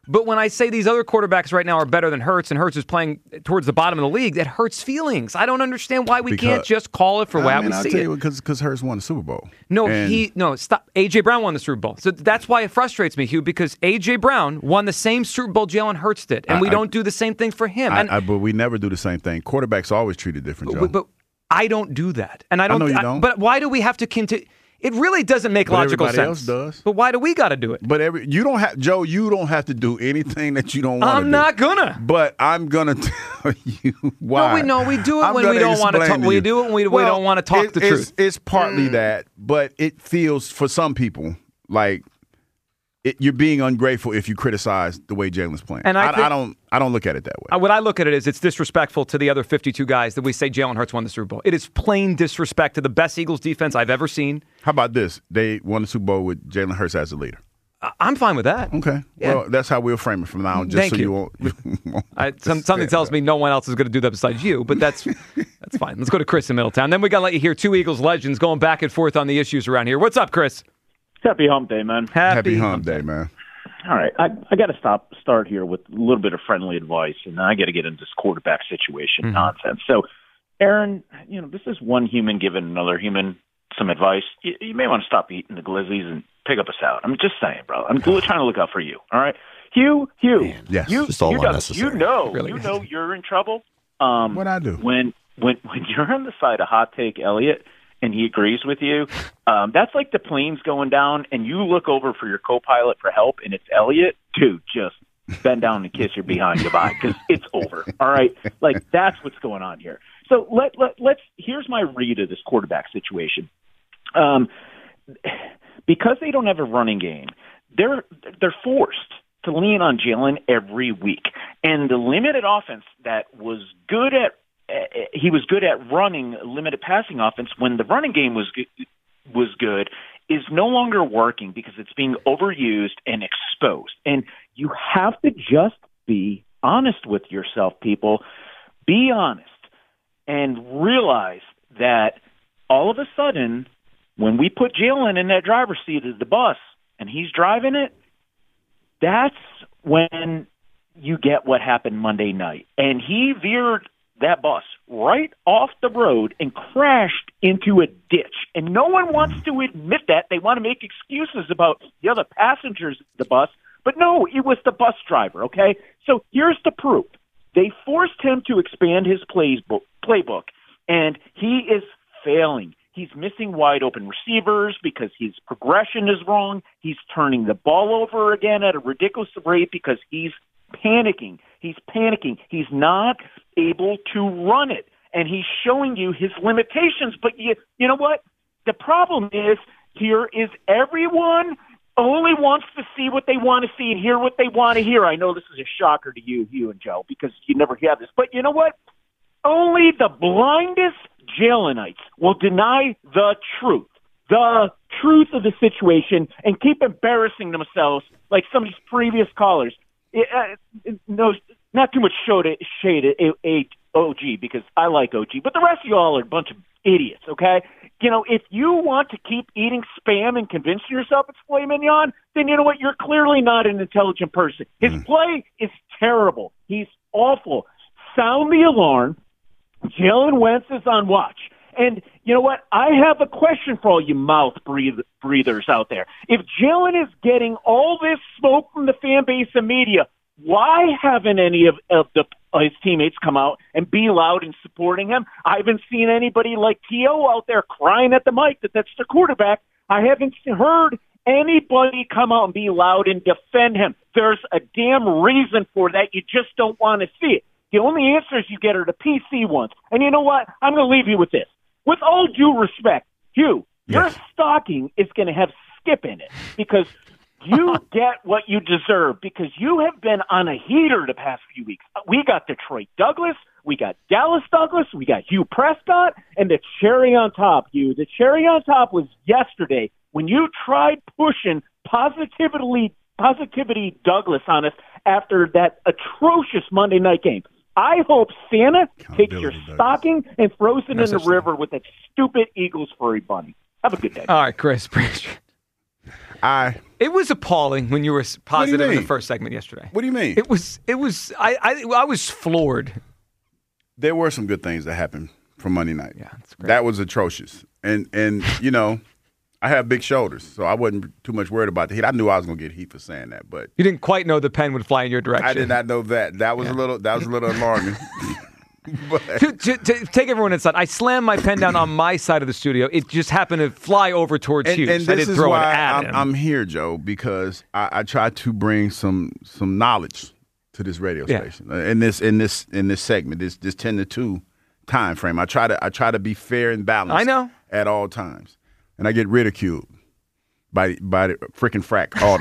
But when I say these other quarterbacks right now are better than Hurts, and Hurts is playing towards the bottom of the league, that hurts feelings. I don't understand why we can't just call it for what we see. I'll tell you because Hurts won the Super Bowl. Stop. A.J. Brown won the Super Bowl. So that's why it frustrates me, Hugh, because A.J. Brown won the same Super Bowl Jalen Hurts did, and we don't do the same thing for him. But we never do the same thing. Quarterbacks are always treated different, Joe. But I don't do that. And I know you don't. But why do we have to continue? It really doesn't make logical sense. Everybody else does. But why do we got to do it? But you don't have to do anything that you don't want to do. I'm not gonna. But I'm gonna tell you why. No, we do it when we don't want to talk. We do it when we don't want to talk the truth. It's partly that, but it feels for some people like you're being ungrateful if you criticize the way Jalen's playing. And I don't look at it that way. What I look at it is it's disrespectful to the other 52 guys that we say Jalen Hurts won the Super Bowl. It is plain disrespect to the best Eagles defense I've ever seen. How about this? They won the Super Bowl with Jalen Hurts as the leader. I'm fine with that. Okay. Yeah. Well, that's how we'll frame it from now on. Thank you. Something tells me no one else is going to do that besides you, but that's fine. Let's go to Chris in Middletown. Then we got to let you hear two Eagles legends going back and forth on the issues around here. What's up, Chris? Happy Hump Day, man. Happy Hump Day, man. All right, I got to start here with a little bit of friendly advice, and I got to get into this quarterback situation nonsense. So, Aaron, this is one human giving another human some advice. You may want to stop eating the glizzies and pick up a salad. I'm just saying, bro. I'm trying to look out for you. All right, Hugh. Man, yes, just all unnecessary. You know you're in trouble. What I do when you're on the side of Hot Take Elliott and he agrees with you, that's like the plane's going down and you look over for your co-pilot for help and it's Elliott. Dude, just bend down and kiss your behind goodbye because it's over. All right? Like, that's what's going on here. So let's here's my read of this quarterback situation. Because they don't have a running game, they're forced to lean on Jalen every week. And the limited offense that was good at he was good at running limited passing offense when the running game was good is no longer working because it's being overused and exposed. And you have to just be honest with yourself, people. Be honest and realize that all of a sudden, when we put Jalen in that driver's seat of the bus and he's driving it, that's when you get what happened Monday night. And he veered that bus right off the road and crashed into a ditch. And no one wants to admit that. They want to make excuses about the other passengers of the bus. But no, it was the bus driver, okay? So here's the proof. They forced him to expand his playbook, and he is failing. He's missing wide open receivers because his progression is wrong. He's turning the ball over again at a ridiculous rate because he's panicking. He's not able to run it, and he's showing you his limitations. But you know what? The problem is everyone only wants to see what they want to see and hear what they want to hear. I know this is a shocker to you and Joe, because you never have this. But you know what? Only the blindest Jalenites will deny the truth of the situation, and keep embarrassing themselves like some of these previous callers. No, not too much shade at OG, because I like OG, but the rest of y'all are a bunch of idiots, okay? If you want to keep eating Spam and convincing yourself it's filet mignon, then you know what? You're clearly not an intelligent person. His play is terrible. He's awful. Sound the alarm. Jalen Wentz is on watch. And you know what? I have a question for all you mouth breathers out there. If Jalen is getting all this smoke from the fan base and media, why haven't any of his teammates come out and be loud in supporting him? I haven't seen anybody like T.O. out there crying at the mic that's the quarterback. I haven't heard anybody come out and be loud and defend him. There's a damn reason for that. You just don't want to see it. The only answers you get are the PC ones. And you know what? I'm going to leave you with this. With all due respect, Hugh, your stocking is going to have Skip in it because you get what you deserve, because you have been on a heater the past few weeks. We got Detroit Douglas, we got Dallas Douglas, we got Hugh Prescott, and the cherry on top, Hugh. The cherry on top was yesterday when you tried pushing positivity Douglas on us after that atrocious Monday night game. I hope Santa takes your stocking and throws it in the river with that stupid Eagles furry bunny. Have a good day. All right, Chris. Appreciate it. It was appalling when you were positive in the first segment yesterday. What do you mean? It was. I was floored. There were some good things that happened from Monday night. Yeah, that's great. That was atrocious. And you know, I have big shoulders, so I wasn't too much worried about the heat. I knew I was going to get heat for saying that, but you didn't quite know the pen would fly in your direction. I did not know that. That was a little alarming. to take everyone inside, I slammed my pen down on my side of the studio. It just happened to fly over towards you. And so this I didn't is throw why it at him. I'm here, Joe, because I try to bring some knowledge to this radio station in this segment, this 10 to 2 time frame. I try to be fair and balanced. I know. At all times, and I get ridiculed by the freaking frack all the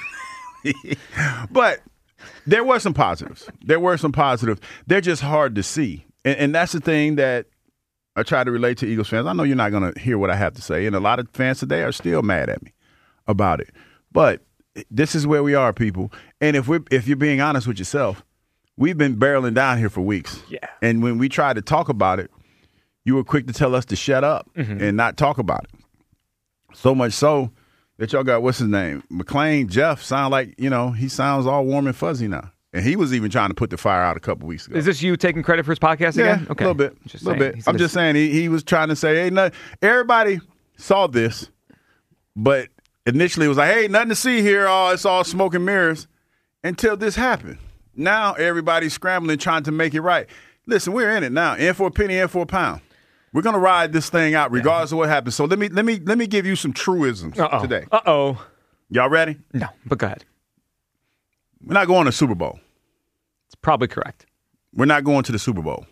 time. But there were some positives. They're just hard to see. And that's the thing that I try to relate to Eagles fans. I know you're not going to hear what I have to say, and a lot of fans today are still mad at me about it. But this is where we are, people. And if you're being honest with yourself, we've been barreling down here for weeks. Yeah. And when we tried to talk about it, you were quick to tell us to shut up and not talk about it. So much so that y'all got, what's his name? McClain Jeff sound like, he sounds all warm and fuzzy now. And he was even trying to put the fire out a couple weeks ago. Is this you taking credit for his podcast again? Okay. A little bit. I'm just saying he was trying to say, hey, everybody saw this, but initially it was like, hey, nothing to see here. Oh, it's all smoke and mirrors until this happened. Now everybody's scrambling, trying to make it right. Listen, we're in it now. In for a penny, in for a pound. We're gonna ride this thing out regardless of what happens. So let me give you some truisms today. Y'all ready? No, but go ahead. We're not going to the Super Bowl. It's probably correct. We're not going to the Super Bowl.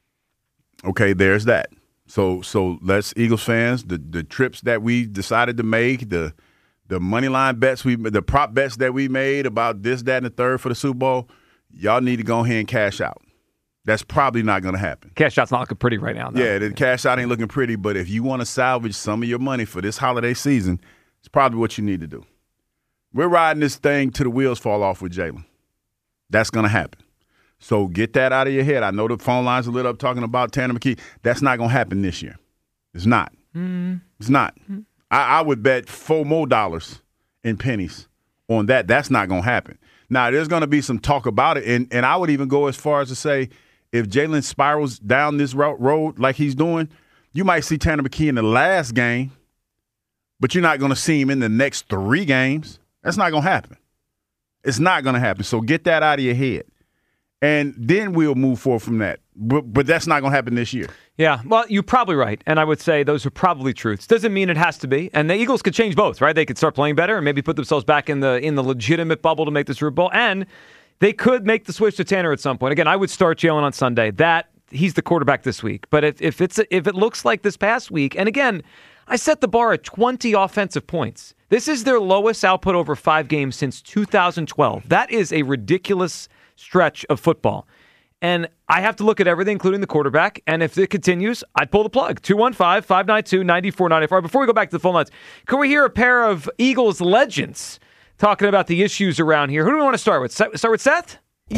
Okay, there's that. So let's, Eagles fans, the trips that we decided to make, the money line bets the prop bets that we made about this, that, and the third for the Super Bowl, y'all need to go ahead and cash out. That's probably not going to happen. Cash out's not looking pretty right now, though. Yeah, the cash out ain't looking pretty, but if you want to salvage some of your money for this holiday season, it's probably what you need to do. We're riding this thing till the wheels fall off with Jalen. That's going to happen. So get that out of your head. I know the phone lines are lit up talking about Tanner McKee. That's not going to happen this year. It's not. It's not. I would bet $4 more in pennies on that. That's not going to happen. Now, there's going to be some talk about it, and I would even go as far as to say if Jalen spirals down this road like he's doing, you might see Tanner McKee in the last game, but you're not going to see him in the next 3 games. That's not going to happen. It's not going to happen. So get that out of your head. And then we'll move forward from that. But that's not going to happen this year. Yeah, well, you're probably right. And I would say those are probably truths. Doesn't mean it has to be. And the Eagles could change both, right? They could start playing better and maybe put themselves back in the legitimate bubble to make the Super Bowl. And they could make the switch to Tanner at some point. Again, I would start Jalen on Sunday. He's the quarterback this week. But if it looks like this past week, and again, I set the bar at 20 offensive points. This is their lowest output over 5 games since 2012. That is a ridiculous stretch of football. And I have to look at everything, including the quarterback. And if it continues, I'd pull the plug. 215-592-9494. Before we go back to the phone lines, can we hear a pair of Eagles legends talking about the issues around here? Who do we want to start with? Start with Seth?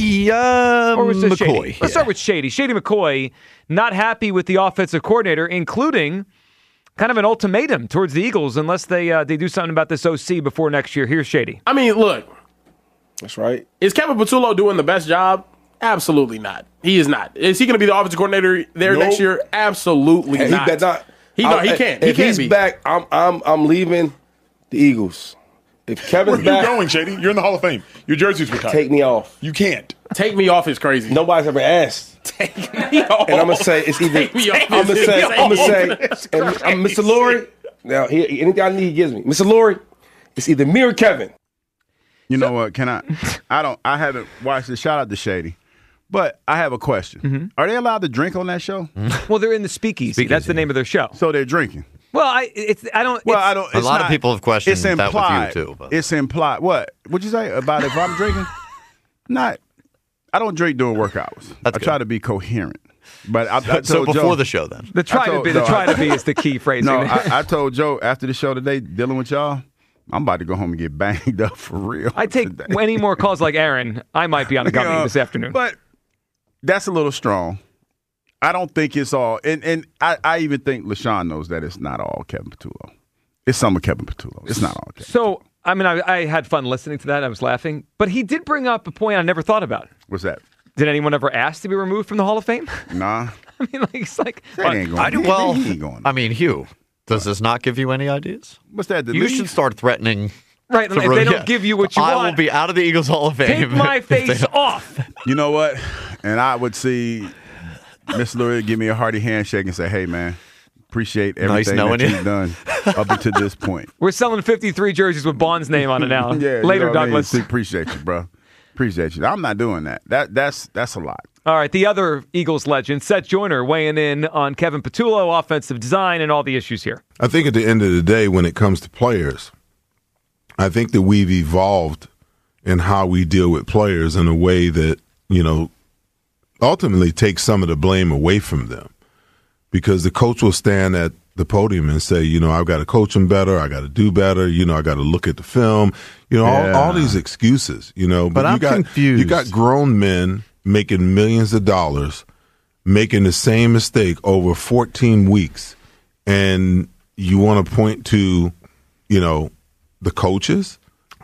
Or was it McCoy. Shady? Let's start with Shady. Shady McCoy, not happy with the offensive coordinator, including kind of an ultimatum towards the Eagles unless they do something about this OC before next year. Here's Shady. I mean, look. That's right. Is Kevin Patullo doing the best job? Absolutely not. He is not. Is he going to be the offensive coordinator there next year? Absolutely not. He can't. If he's back, I'm leaving the Eagles. If Kevin's Where are back, you going, Shady? You're in the Hall of Fame. Your jersey's retired. Take me off. You can't. Take me off is crazy. Nobody's ever asked. Take me off. And I'm gonna say it's either. I'm gonna say, and Mr. Lurie. Now, anything I need, he gives me. Mr. Lurie, it's either me or Kevin. You know what? I haven't watched it. Shout out to Shady. But I have a question. Mm-hmm. Are they allowed to drink on that show? Well, they're in the Speakeasy. That's the name of their show. So they're drinking. Well, I don't. A lot of people have questioned it's implied, that with you, too. But. It's implied. What? What'd you say about if I'm drinking? I don't drink during work hours. I try to be coherent. But I told so before Joe, the show, then. The try to be is the key phrasing. No, I told Joe after the show today, dealing with y'all, I'm about to go home and get banged up for real. I take any more calls like Aaron, I might be on the gummy this afternoon. But that's a little strong. I don't think it's all, and I even think LaShawn knows that it's not all Kevin Patullo. It's some of Kevin Patullo. It's not all Kevin. So I mean, I had fun listening to that. I was laughing. But he did bring up a point I never thought about. What's that? Did anyone ever ask to be removed from the Hall of Fame? Nah. I mean, like, it's like... That ain't going. He ain't going. I mean, Hugh, does this not give you any ideas? What's that? You should start threatening... Right, if they don't give you what you want... I will be out of the Eagles Hall of Fame. Take my face off! You know what? And I would see Mr. Lurie give me a hearty handshake and say, hey, man, appreciate everything that you've done up until this point. We're selling 53 jerseys with Bond's name on it now. Yeah, Later, you know Douglas. Appreciate you, bro. Appreciate you. I'm not doing that. That's a lot. All right, the other Eagles legend, Seth Joyner, weighing in on Kevin Patullo, offensive design, and all the issues here. I think at the end of the day, when it comes to players, I think that we've evolved in how we deal with players in a way that, ultimately takes some of the blame away from them. Because the coach will stand at the podium and say, I've got to coach them better, I got to do better, I got to look at the film, all these excuses, But I'm confused. You got grown men making millions of dollars, making the same mistake over 14 weeks, and you want to point to, the coaches?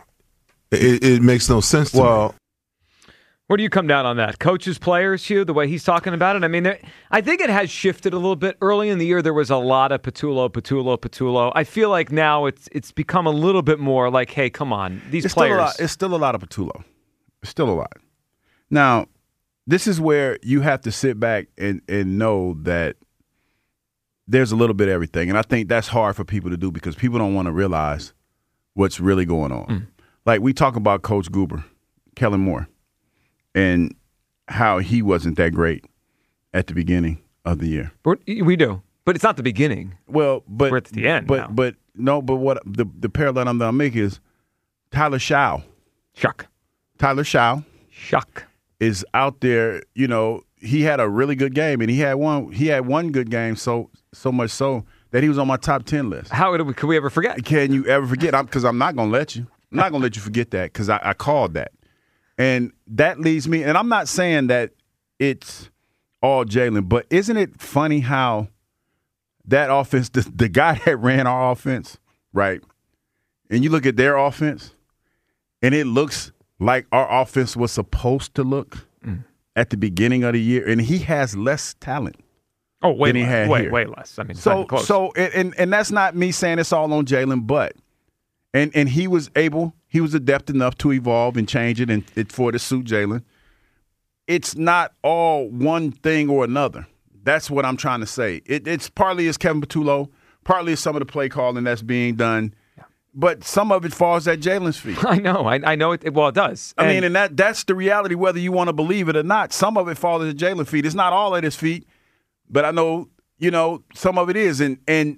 It makes no sense to me. Where do you come down on that? Coaches, players, Hugh, the way he's talking about it? I mean, I think it has shifted a little bit. Early in the year, there was a lot of Patullo. I feel like now it's become a little bit more like, hey, come on, these players. It's still a lot of Patullo. It's still a lot. Now, this is where you have to sit back and know that there's a little bit of everything. And I think that's hard for people to do because people don't want to realize what's really going on. Like we talk about Coach Goober, Kellen Moore, and how he wasn't that great at the beginning of the year. We do, but it's not the beginning. Well, but we're at the end. But what the parallel I'm going to make is Tyler Shaw. Tyler Shaw. Is out there. He had a really good game, and he had one good game. So much so that he was on my top 10 list. Could we ever forget? Can you ever forget? Because I'm not going to let you. I'm not going to let you forget that because I called that. And that leads me, and I'm not saying that it's all Jalen, but isn't it funny how that offense, the guy that ran our offense, right, and you look at their offense, and it looks like our offense was supposed to look at the beginning of the year, and he has less talent. Oh, way than he had here. Way less. I mean, so and that's not me saying it's all on Jalen, but and he was adept enough to evolve and change it and for it to suit Jalen. It's not all one thing or another. That's what I'm trying to say. It's partly is Kevin Patullo, partly is some of the play calling that's being done, but some of it falls at Jalen's feet. I know. I know it. Well, it does. I mean, and that's the reality, whether you want to believe it or not. Some of it falls at Jalen's feet. It's not all at his feet, but I know, some of it is. And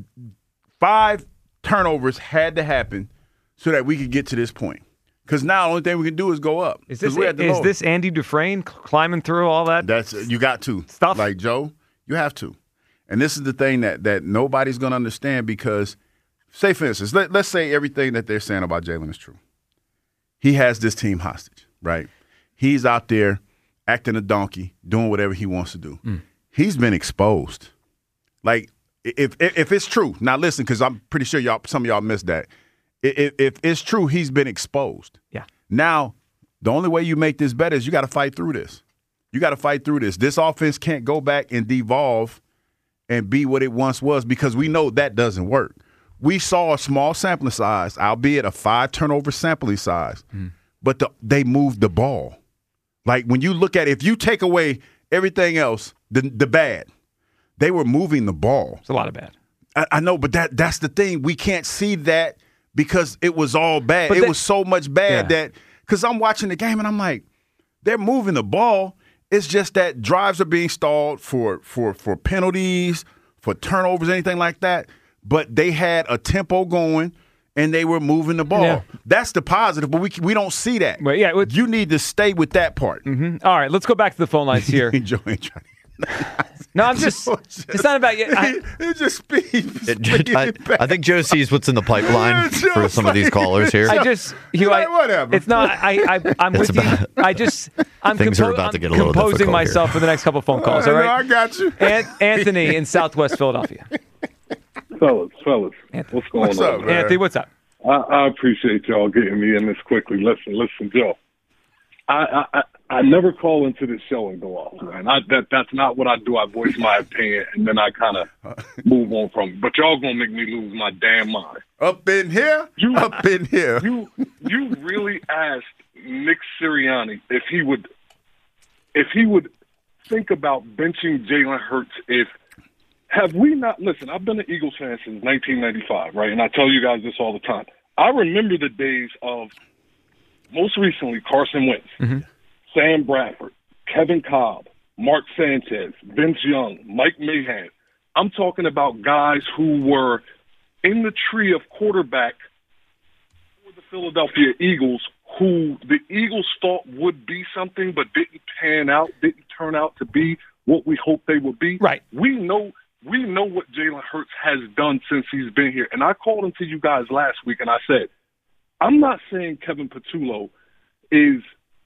5 turnovers had to happen so that we could get to this point. Because now the only thing we can do is go up. Is this Andy Dufresne climbing through all that? You got to. Stuff? Like, Joe, you have to. And this is the thing that nobody's going to understand because, say, for instance, let's say everything that they're saying about Jalen is true. He has this team hostage, right? He's out there acting a donkey, doing whatever he wants to do. He's been exposed. Like, if it's true, now listen, because I'm pretty sure some of y'all missed that. If it's true, he's been exposed. Yeah. Now, the only way you make this better is you got to fight through this. You got to fight through this. This offense can't go back and devolve and be what it once was because we know that doesn't work. We saw a small sampling size, albeit a 5 turnover sampling size, but they moved the ball. Like when you look at it, if you take away everything else, the bad, they were moving the ball. It's a lot of bad. I know, but that's the thing. We can't see that because it was all bad. But it was so much bad that because I'm watching the game and I'm like, they're moving the ball. It's just that drives are being stalled for penalties, for turnovers, anything like that. But they had a tempo going and they were moving the ball. Yeah. That's the positive, but we don't see that. But yeah, you need to stay with that part. Mm-hmm. All right, let's go back to the phone lines here. No, I'm just. It's not about you. It just speeds. I think Joe sees what's in the pipeline for some of these callers here. Whatever. It's not. I'm with you. I'm things are about to get a little difficult composing myself here for the next couple phone calls. All right. I got you. Anthony in Southwest Philadelphia. Fellas, what's going on? Up, Anthony, what's up? I appreciate y'all getting me in this quickly. Listen, Joe. I never call into this show and go off, man. That's not what I do. I voice my opinion, and then I kind of move on from it. But y'all gonna make me lose my damn mind. Up in here? Up in here. You really asked Nick Sirianni if he would think about benching Jalen Hurts have we not – listen, I've been an Eagles fan since 1995, right? And I tell you guys this all the time. I remember the days of, most recently, Carson Wentz, Sam Bradford, Kevin Kolb, Mark Sanchez, Vince Young, Mike Mahan. I'm talking about guys who were in the tree of quarterback for the Philadelphia Eagles, who the Eagles thought would be something but didn't turn out to be what we hoped they would be. Right. We know what Jalen Hurts has done since he's been here. And I called into you guys last week and I said, I'm not saying Kevin Patullo is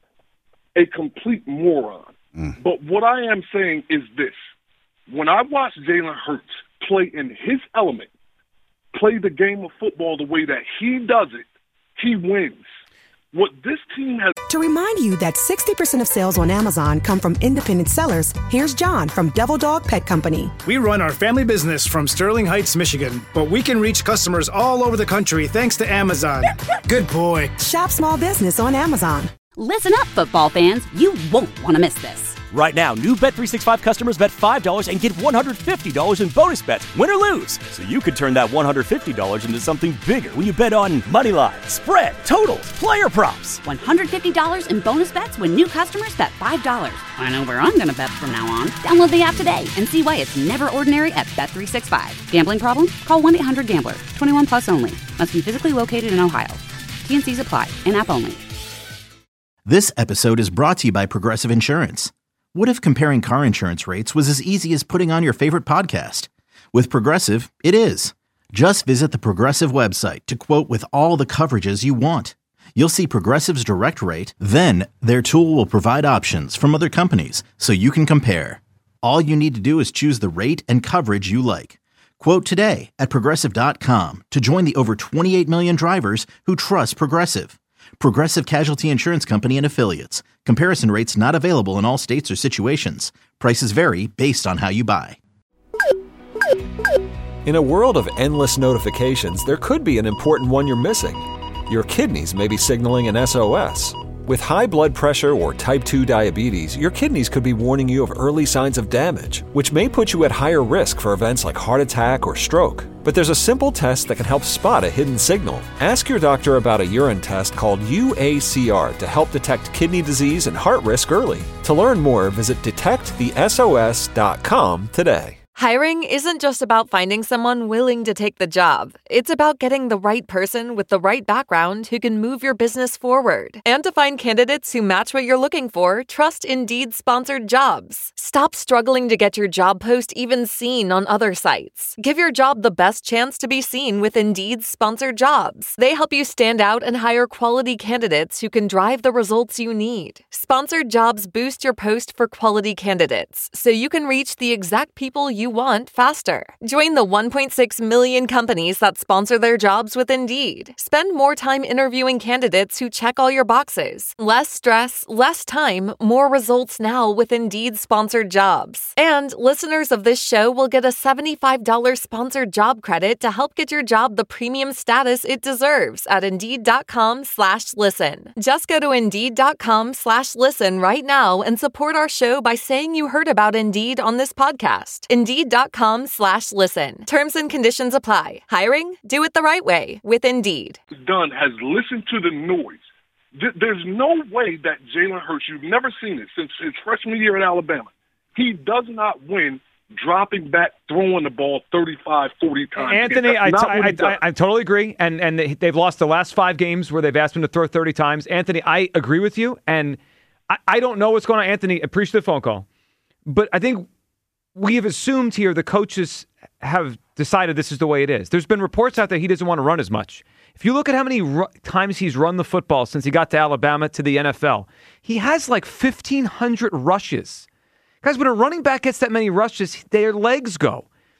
a complete moron. But what I am saying is this. When I watch Jalen Hurts play in his element, play the game of football the way that he does it, he wins. What this team has... To remind you that 60% of sales on Amazon come from independent sellers, here's John from Devil Dog Pet Company. We run our family business from Sterling Heights, Michigan, but we can reach customers all over the country thanks to Amazon. Good boy. Shop small business on Amazon. Listen up, football fans. You won't want to miss this. Right now, new Bet365 customers bet $5 and get $150 in bonus bets, win or lose. So you could turn that $150 into something bigger when you bet on moneyline, spread, totals, player props. $150 in bonus bets when new customers bet $5. I know where I'm going to bet from now on. Download the app today and see why it's never ordinary at Bet365. Gambling problem? Call 1-800-GAMBLER. 21 plus only. Must be physically located in Ohio. T&Cs apply. In-app only. This episode is brought to you by Progressive Insurance. What if comparing car insurance rates was as easy as putting on your favorite podcast? With Progressive, it is. Just visit the Progressive website to quote with all the coverages you want. You'll see Progressive's direct rate, then their tool will provide options from other companies so you can compare. All you need to do is choose the rate and coverage you like. Quote today at Progressive.com to join the over 28 million drivers who trust Progressive. Progressive Casualty Insurance Company and Affiliates. Comparison rates not available in all states or situations. Prices vary based on how you buy. In a world of endless notifications, there could be an important one you're missing. Your kidneys may be signaling an SOS. With high blood pressure or type 2 diabetes, your kidneys could be warning you of early signs of damage, which may put you at higher risk for events like heart attack or stroke. But there's a simple test that can help spot a hidden signal. Ask your doctor about a urine test called UACR to help detect kidney disease and heart risk early. To learn more, visit detectthesos.com today. Hiring isn't just about finding someone willing to take the job. It's about getting the right person with the right background who can move your business forward. And to find candidates who match what you're looking for, trust Indeed-sponsored jobs. Stop struggling to get your job post even seen on other sites. Give your job the best chance to be seen with Indeed-sponsored jobs. They help you stand out and hire quality candidates who can drive the results you need. Sponsored jobs boost your post for quality candidates, so you can reach the exact people you want faster. Join the 1.6 million companies that sponsor their jobs with Indeed. Spend more time interviewing candidates who check all your boxes. Less stress, less time, more results now with Indeed sponsored jobs. And listeners of this show will get a $75 sponsored job credit to help get your job the premium status it deserves at Indeed.com/listen. Just go to Indeed.com/listen right now and support our show by saying you heard about Indeed on this podcast. Indeed.com/listen. Terms and conditions apply. Hiring? Do it the right way with Indeed. Done has listened to the noise. There's no way that Jalen Hurts, you've never seen it since his freshman year at Alabama, he does not win dropping back, throwing the ball 35, 40 times. Anthony, I totally agree. And they've lost the last 5 games where they've asked him to throw 30 times. Anthony, I agree with you. And I don't know what's going on. Anthony, appreciate the phone call. But I think we have assumed here the coaches have decided this is the way it is. There's been reports out there he doesn't want to run as much. If you look at how many times he's run the football since he got to Alabama to the NFL, he has like 1,500 rushes. Guys, when a running back gets that many rushes, their legs go.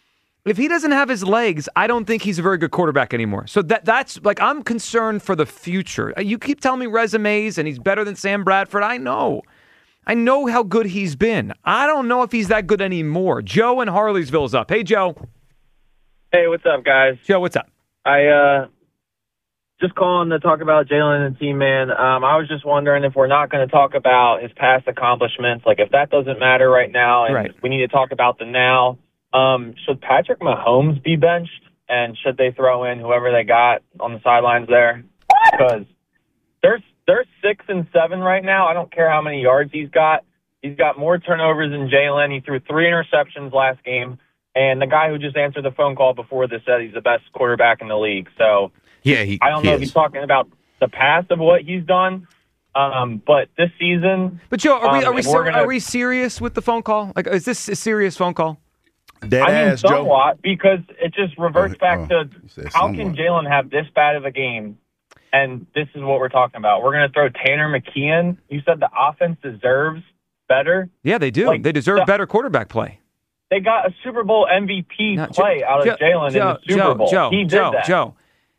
if he doesn't have his legs, I don't think he's a very good quarterback anymore. So that's like, I'm concerned for the future. You keep telling me resumes and he's better than Sam Bradford. I know how good he's been. I don't know if he's that good anymore. Joe in Harleysville's up. Hey, Joe. Hey, what's up, guys? Joe, what's up? I just calling to talk about Jalen and team, man. I was just wondering if we're not going to talk about his past accomplishments, like if that doesn't matter right now, and we need to talk about the now. Should Patrick Mahomes be benched, and should they throw in whoever they got on the sidelines there? Because they're 6 and 7 right now. I don't care how many yards he's got. He's got more turnovers than Jalen. He threw 3 interceptions last game. And the guy who just answered the phone call before this said he's the best quarterback in the league. So I don't know if he's talking about the past of what he's done, but this season. But Joe, are we serious with the phone call? Like, is this a serious phone call? Somewhat, because it just reverts back to how can Jalen have this bad of a game, and this is what we're talking about. We're going to throw Tanner McKeon. You said the offense deserves better. Yeah, they do. They deserve better quarterback play. They got a Super Bowl MVP play out of Jalen in the Super Bowl. He did that. Joe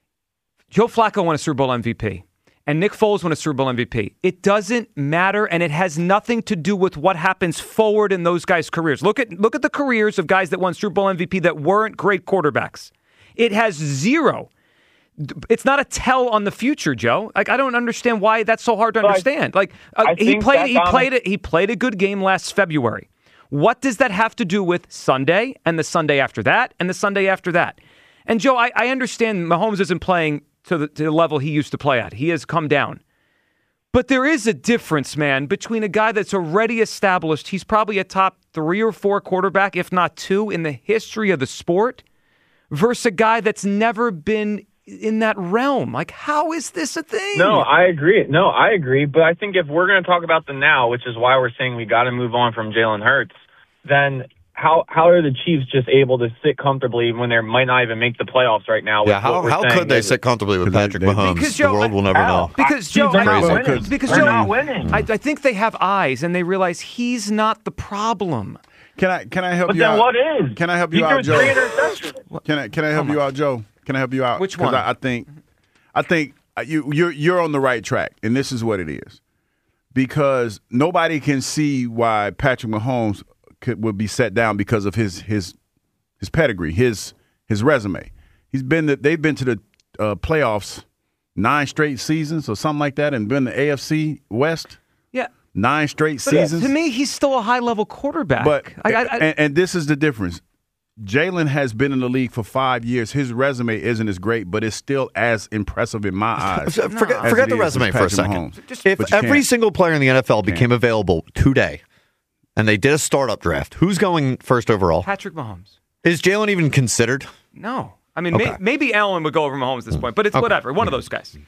Flacco won a Super Bowl MVP, and Nick Foles won a Super Bowl MVP. It doesn't matter, and it has nothing to do with what happens forward in those guys' careers. Look at the careers of guys that won Super Bowl MVP that weren't great quarterbacks. It has zero. It's not a tell on the future, Joe. Like, I don't understand why that's so hard to understand. He played a good game last February. What does that have to do with Sunday and the Sunday after that and the Sunday after that? And, Joe, I understand Mahomes isn't playing to the level he used to play at. He has come down. But there is a difference, man, between a guy that's already established. He's probably a top 3 or 4 quarterback, if not 2, in the history of the sport, versus a guy that's never been in that realm. Like, how is this a thing? No, I agree. But I think if we're going to talk about the now, which is why we're saying we got to move on from Jalen Hurts, then how are the Chiefs just able to sit comfortably when they might not even make the playoffs right now? Yeah, how could they sit comfortably with Patrick Mahomes? Because, Joe, the world will never know. Because Joe, they're not winning. I think they have eyes and they realize he's not the problem. Can I help you But then out? what is? Can I help you out, Joe? Can I help you out, Joe? Can I help you out? Which one? I think you're on the right track, and this is what it is. Because nobody can see why Patrick Mahomes would be set down because of his pedigree, his resume. They've been to the playoffs 9 straight seasons or something like that, and been to the AFC West. Yeah. 9 straight seasons. To me, he's still a high-level quarterback. But and this is the difference. Jalen has been in the league for 5 years. His resume isn't as great, but it's still as impressive in my eyes. Forget the resume for a second. If every single player in the NFL became available today and they did a startup draft, who's going first overall? Patrick Mahomes. Is Jalen even considered? No. I mean, maybe Allen would go over Mahomes at this point, but it's whatever. One of those guys.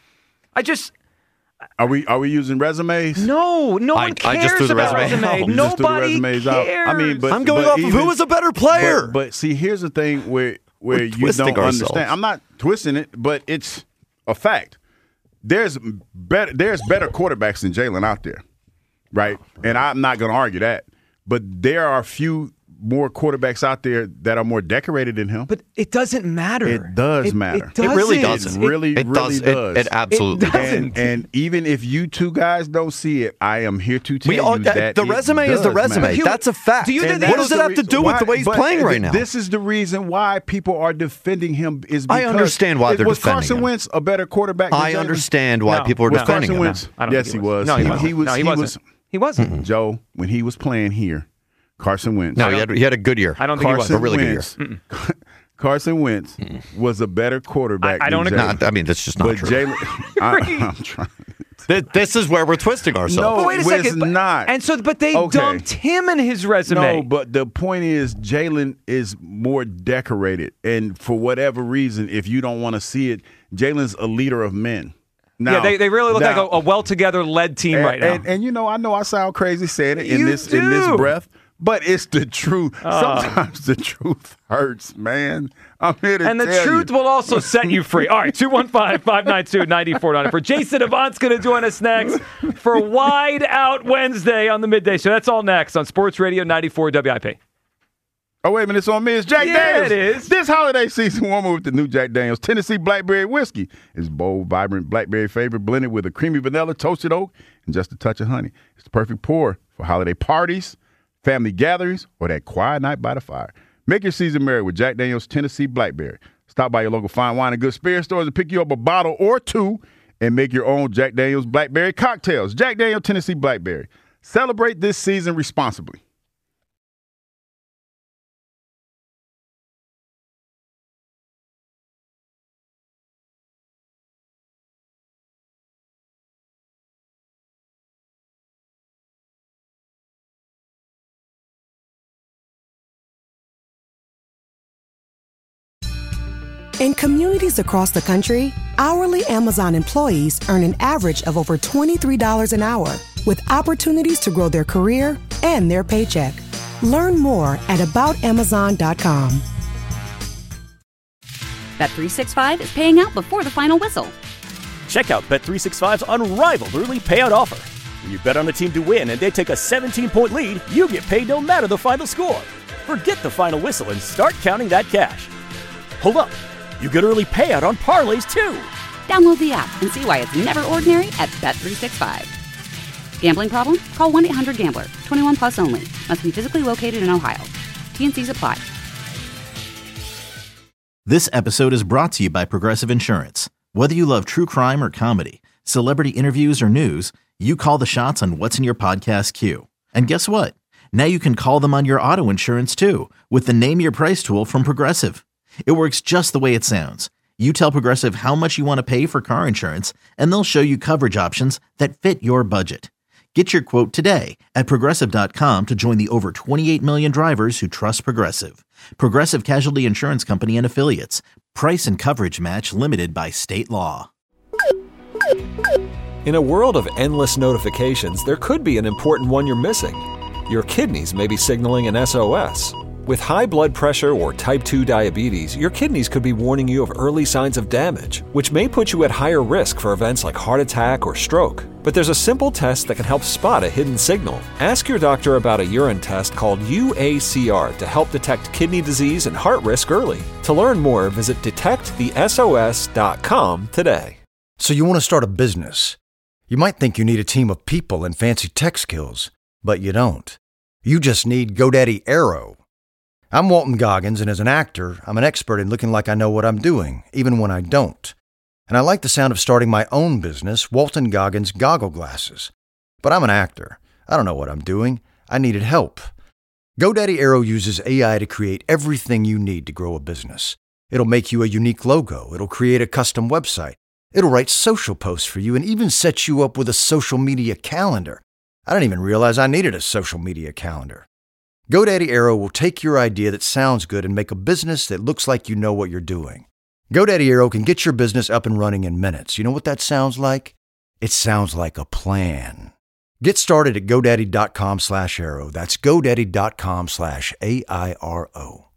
Are we using resumes? No one cares I just threw the about resume. Nobody cares. I mean, I'm going off of who was a better player. But see, here's the thing where you don't understand. I'm not twisting it, but it's a fact. There's better quarterbacks than Jalen out there, right? And I'm not going to argue that. But there are a few more quarterbacks out there that are more decorated than him. But it doesn't matter. It does matter. It really doesn't. It really does. It absolutely doesn't. And even if you two guys don't see it, I am here to tell you that the resume is the resume. Matter. That's a fact. What does it have to do with the way he's playing right now? This is the reason why people are defending him. Is because I understand why they're defending him. Was Carson Wentz a better quarterback than I understand why people are defending him. Yes, he was. No, he wasn't. He wasn't. Joe, when he was playing here, Carson Wentz. No, he had a good year. I don't think he was. A really good year. Carson Wentz was a better quarterback. I don't agree. I mean, that's just not true. I'm trying. This is where we're twisting ourselves. No, but wait a second. It's not. And so, but they dumped him in his resume. No, but the point is, Jalen is more decorated, and for whatever reason, if you don't want to see it, Jalen's a leader of men. Now, yeah, they really look like a well-together led team right now. And I know I sound crazy saying it in this breath. But it's the truth. Sometimes the truth hurts, man. I'm here to tell you. And the truth will also set you free. All right, 215-592-9490. For Jason Avant's going to join us next for Wide Out Wednesday on the Midday Show. That's all next on Sports Radio 94 WIP. Oh, wait a minute, it's on me. It's Jack Daniels. It is. This holiday season, warmer with the new Jack Daniels Tennessee Blackberry Whiskey. It's bold, vibrant blackberry flavor blended with a creamy vanilla, toasted oak, and just a touch of honey. It's the perfect pour for holiday parties, family gatherings, or that quiet night by the fire. Make your season merry with Jack Daniels Tennessee Blackberry. Stop by your local fine wine and good spirit stores and pick you up a bottle or two and make your own Jack Daniels Blackberry cocktails. Jack Daniels Tennessee Blackberry. Celebrate this season responsibly. In communities across the country, hourly Amazon employees earn an average of over $23 an hour, with opportunities to grow their career and their paycheck. Learn more at aboutamazon.com. Bet365 is paying out before the final whistle. Check out Bet365's unrivaled early payout offer. When you bet on a team to win and they take a 17-point lead, you get paid no matter the final score. Forget the final whistle and start counting that cash. Hold up. You get early payout on parlays, too. Download the app and see why it's never ordinary at Bet365. Gambling problem? Call 1-800-GAMBLER. 21 plus only. Must be physically located in Ohio. T&Cs apply. This episode is brought to you by Progressive Insurance. Whether you love true crime or comedy, celebrity interviews or news, you call the shots on what's in your podcast queue. And guess what? Now you can call them on your auto insurance, too, with the Name Your Price tool from Progressive. It works just the way it sounds. You tell Progressive how much you want to pay for car insurance, and they'll show you coverage options that fit your budget. Get your quote today at Progressive.com to join the over 28 million drivers who trust Progressive. Progressive Casualty Insurance Company and Affiliates. Price and coverage match limited by state law. In a world of endless notifications, there could be an important one you're missing. Your kidneys may be signaling an SOS. With high blood pressure or type 2 diabetes, your kidneys could be warning you of early signs of damage, which may put you at higher risk for events like heart attack or stroke. But there's a simple test that can help spot a hidden signal. Ask your doctor about a urine test called UACR to help detect kidney disease and heart risk early. To learn more, visit detectthesos.com today. So you want to start a business. You might think you need a team of people and fancy tech skills, but you don't. You just need GoDaddy Aero. I'm Walton Goggins, and as an actor, I'm an expert in looking like I know what I'm doing, even when I don't. And I like the sound of starting my own business, Walton Goggins Goggle Glasses. But I'm an actor. I don't know what I'm doing. I needed help. GoDaddy Aero uses AI to create everything you need to grow a business. It'll make you a unique logo. It'll create a custom website. It'll write social posts for you and even set you up with a social media calendar. I didn't even realize I needed a social media calendar. GoDaddy Aero will take your idea that sounds good and make a business that looks like you know what you're doing. GoDaddy Aero can get your business up and running in minutes. You know what that sounds like? It sounds like a plan. Get started at GoDaddy.com/Aero. That's GoDaddy.com/AIRO.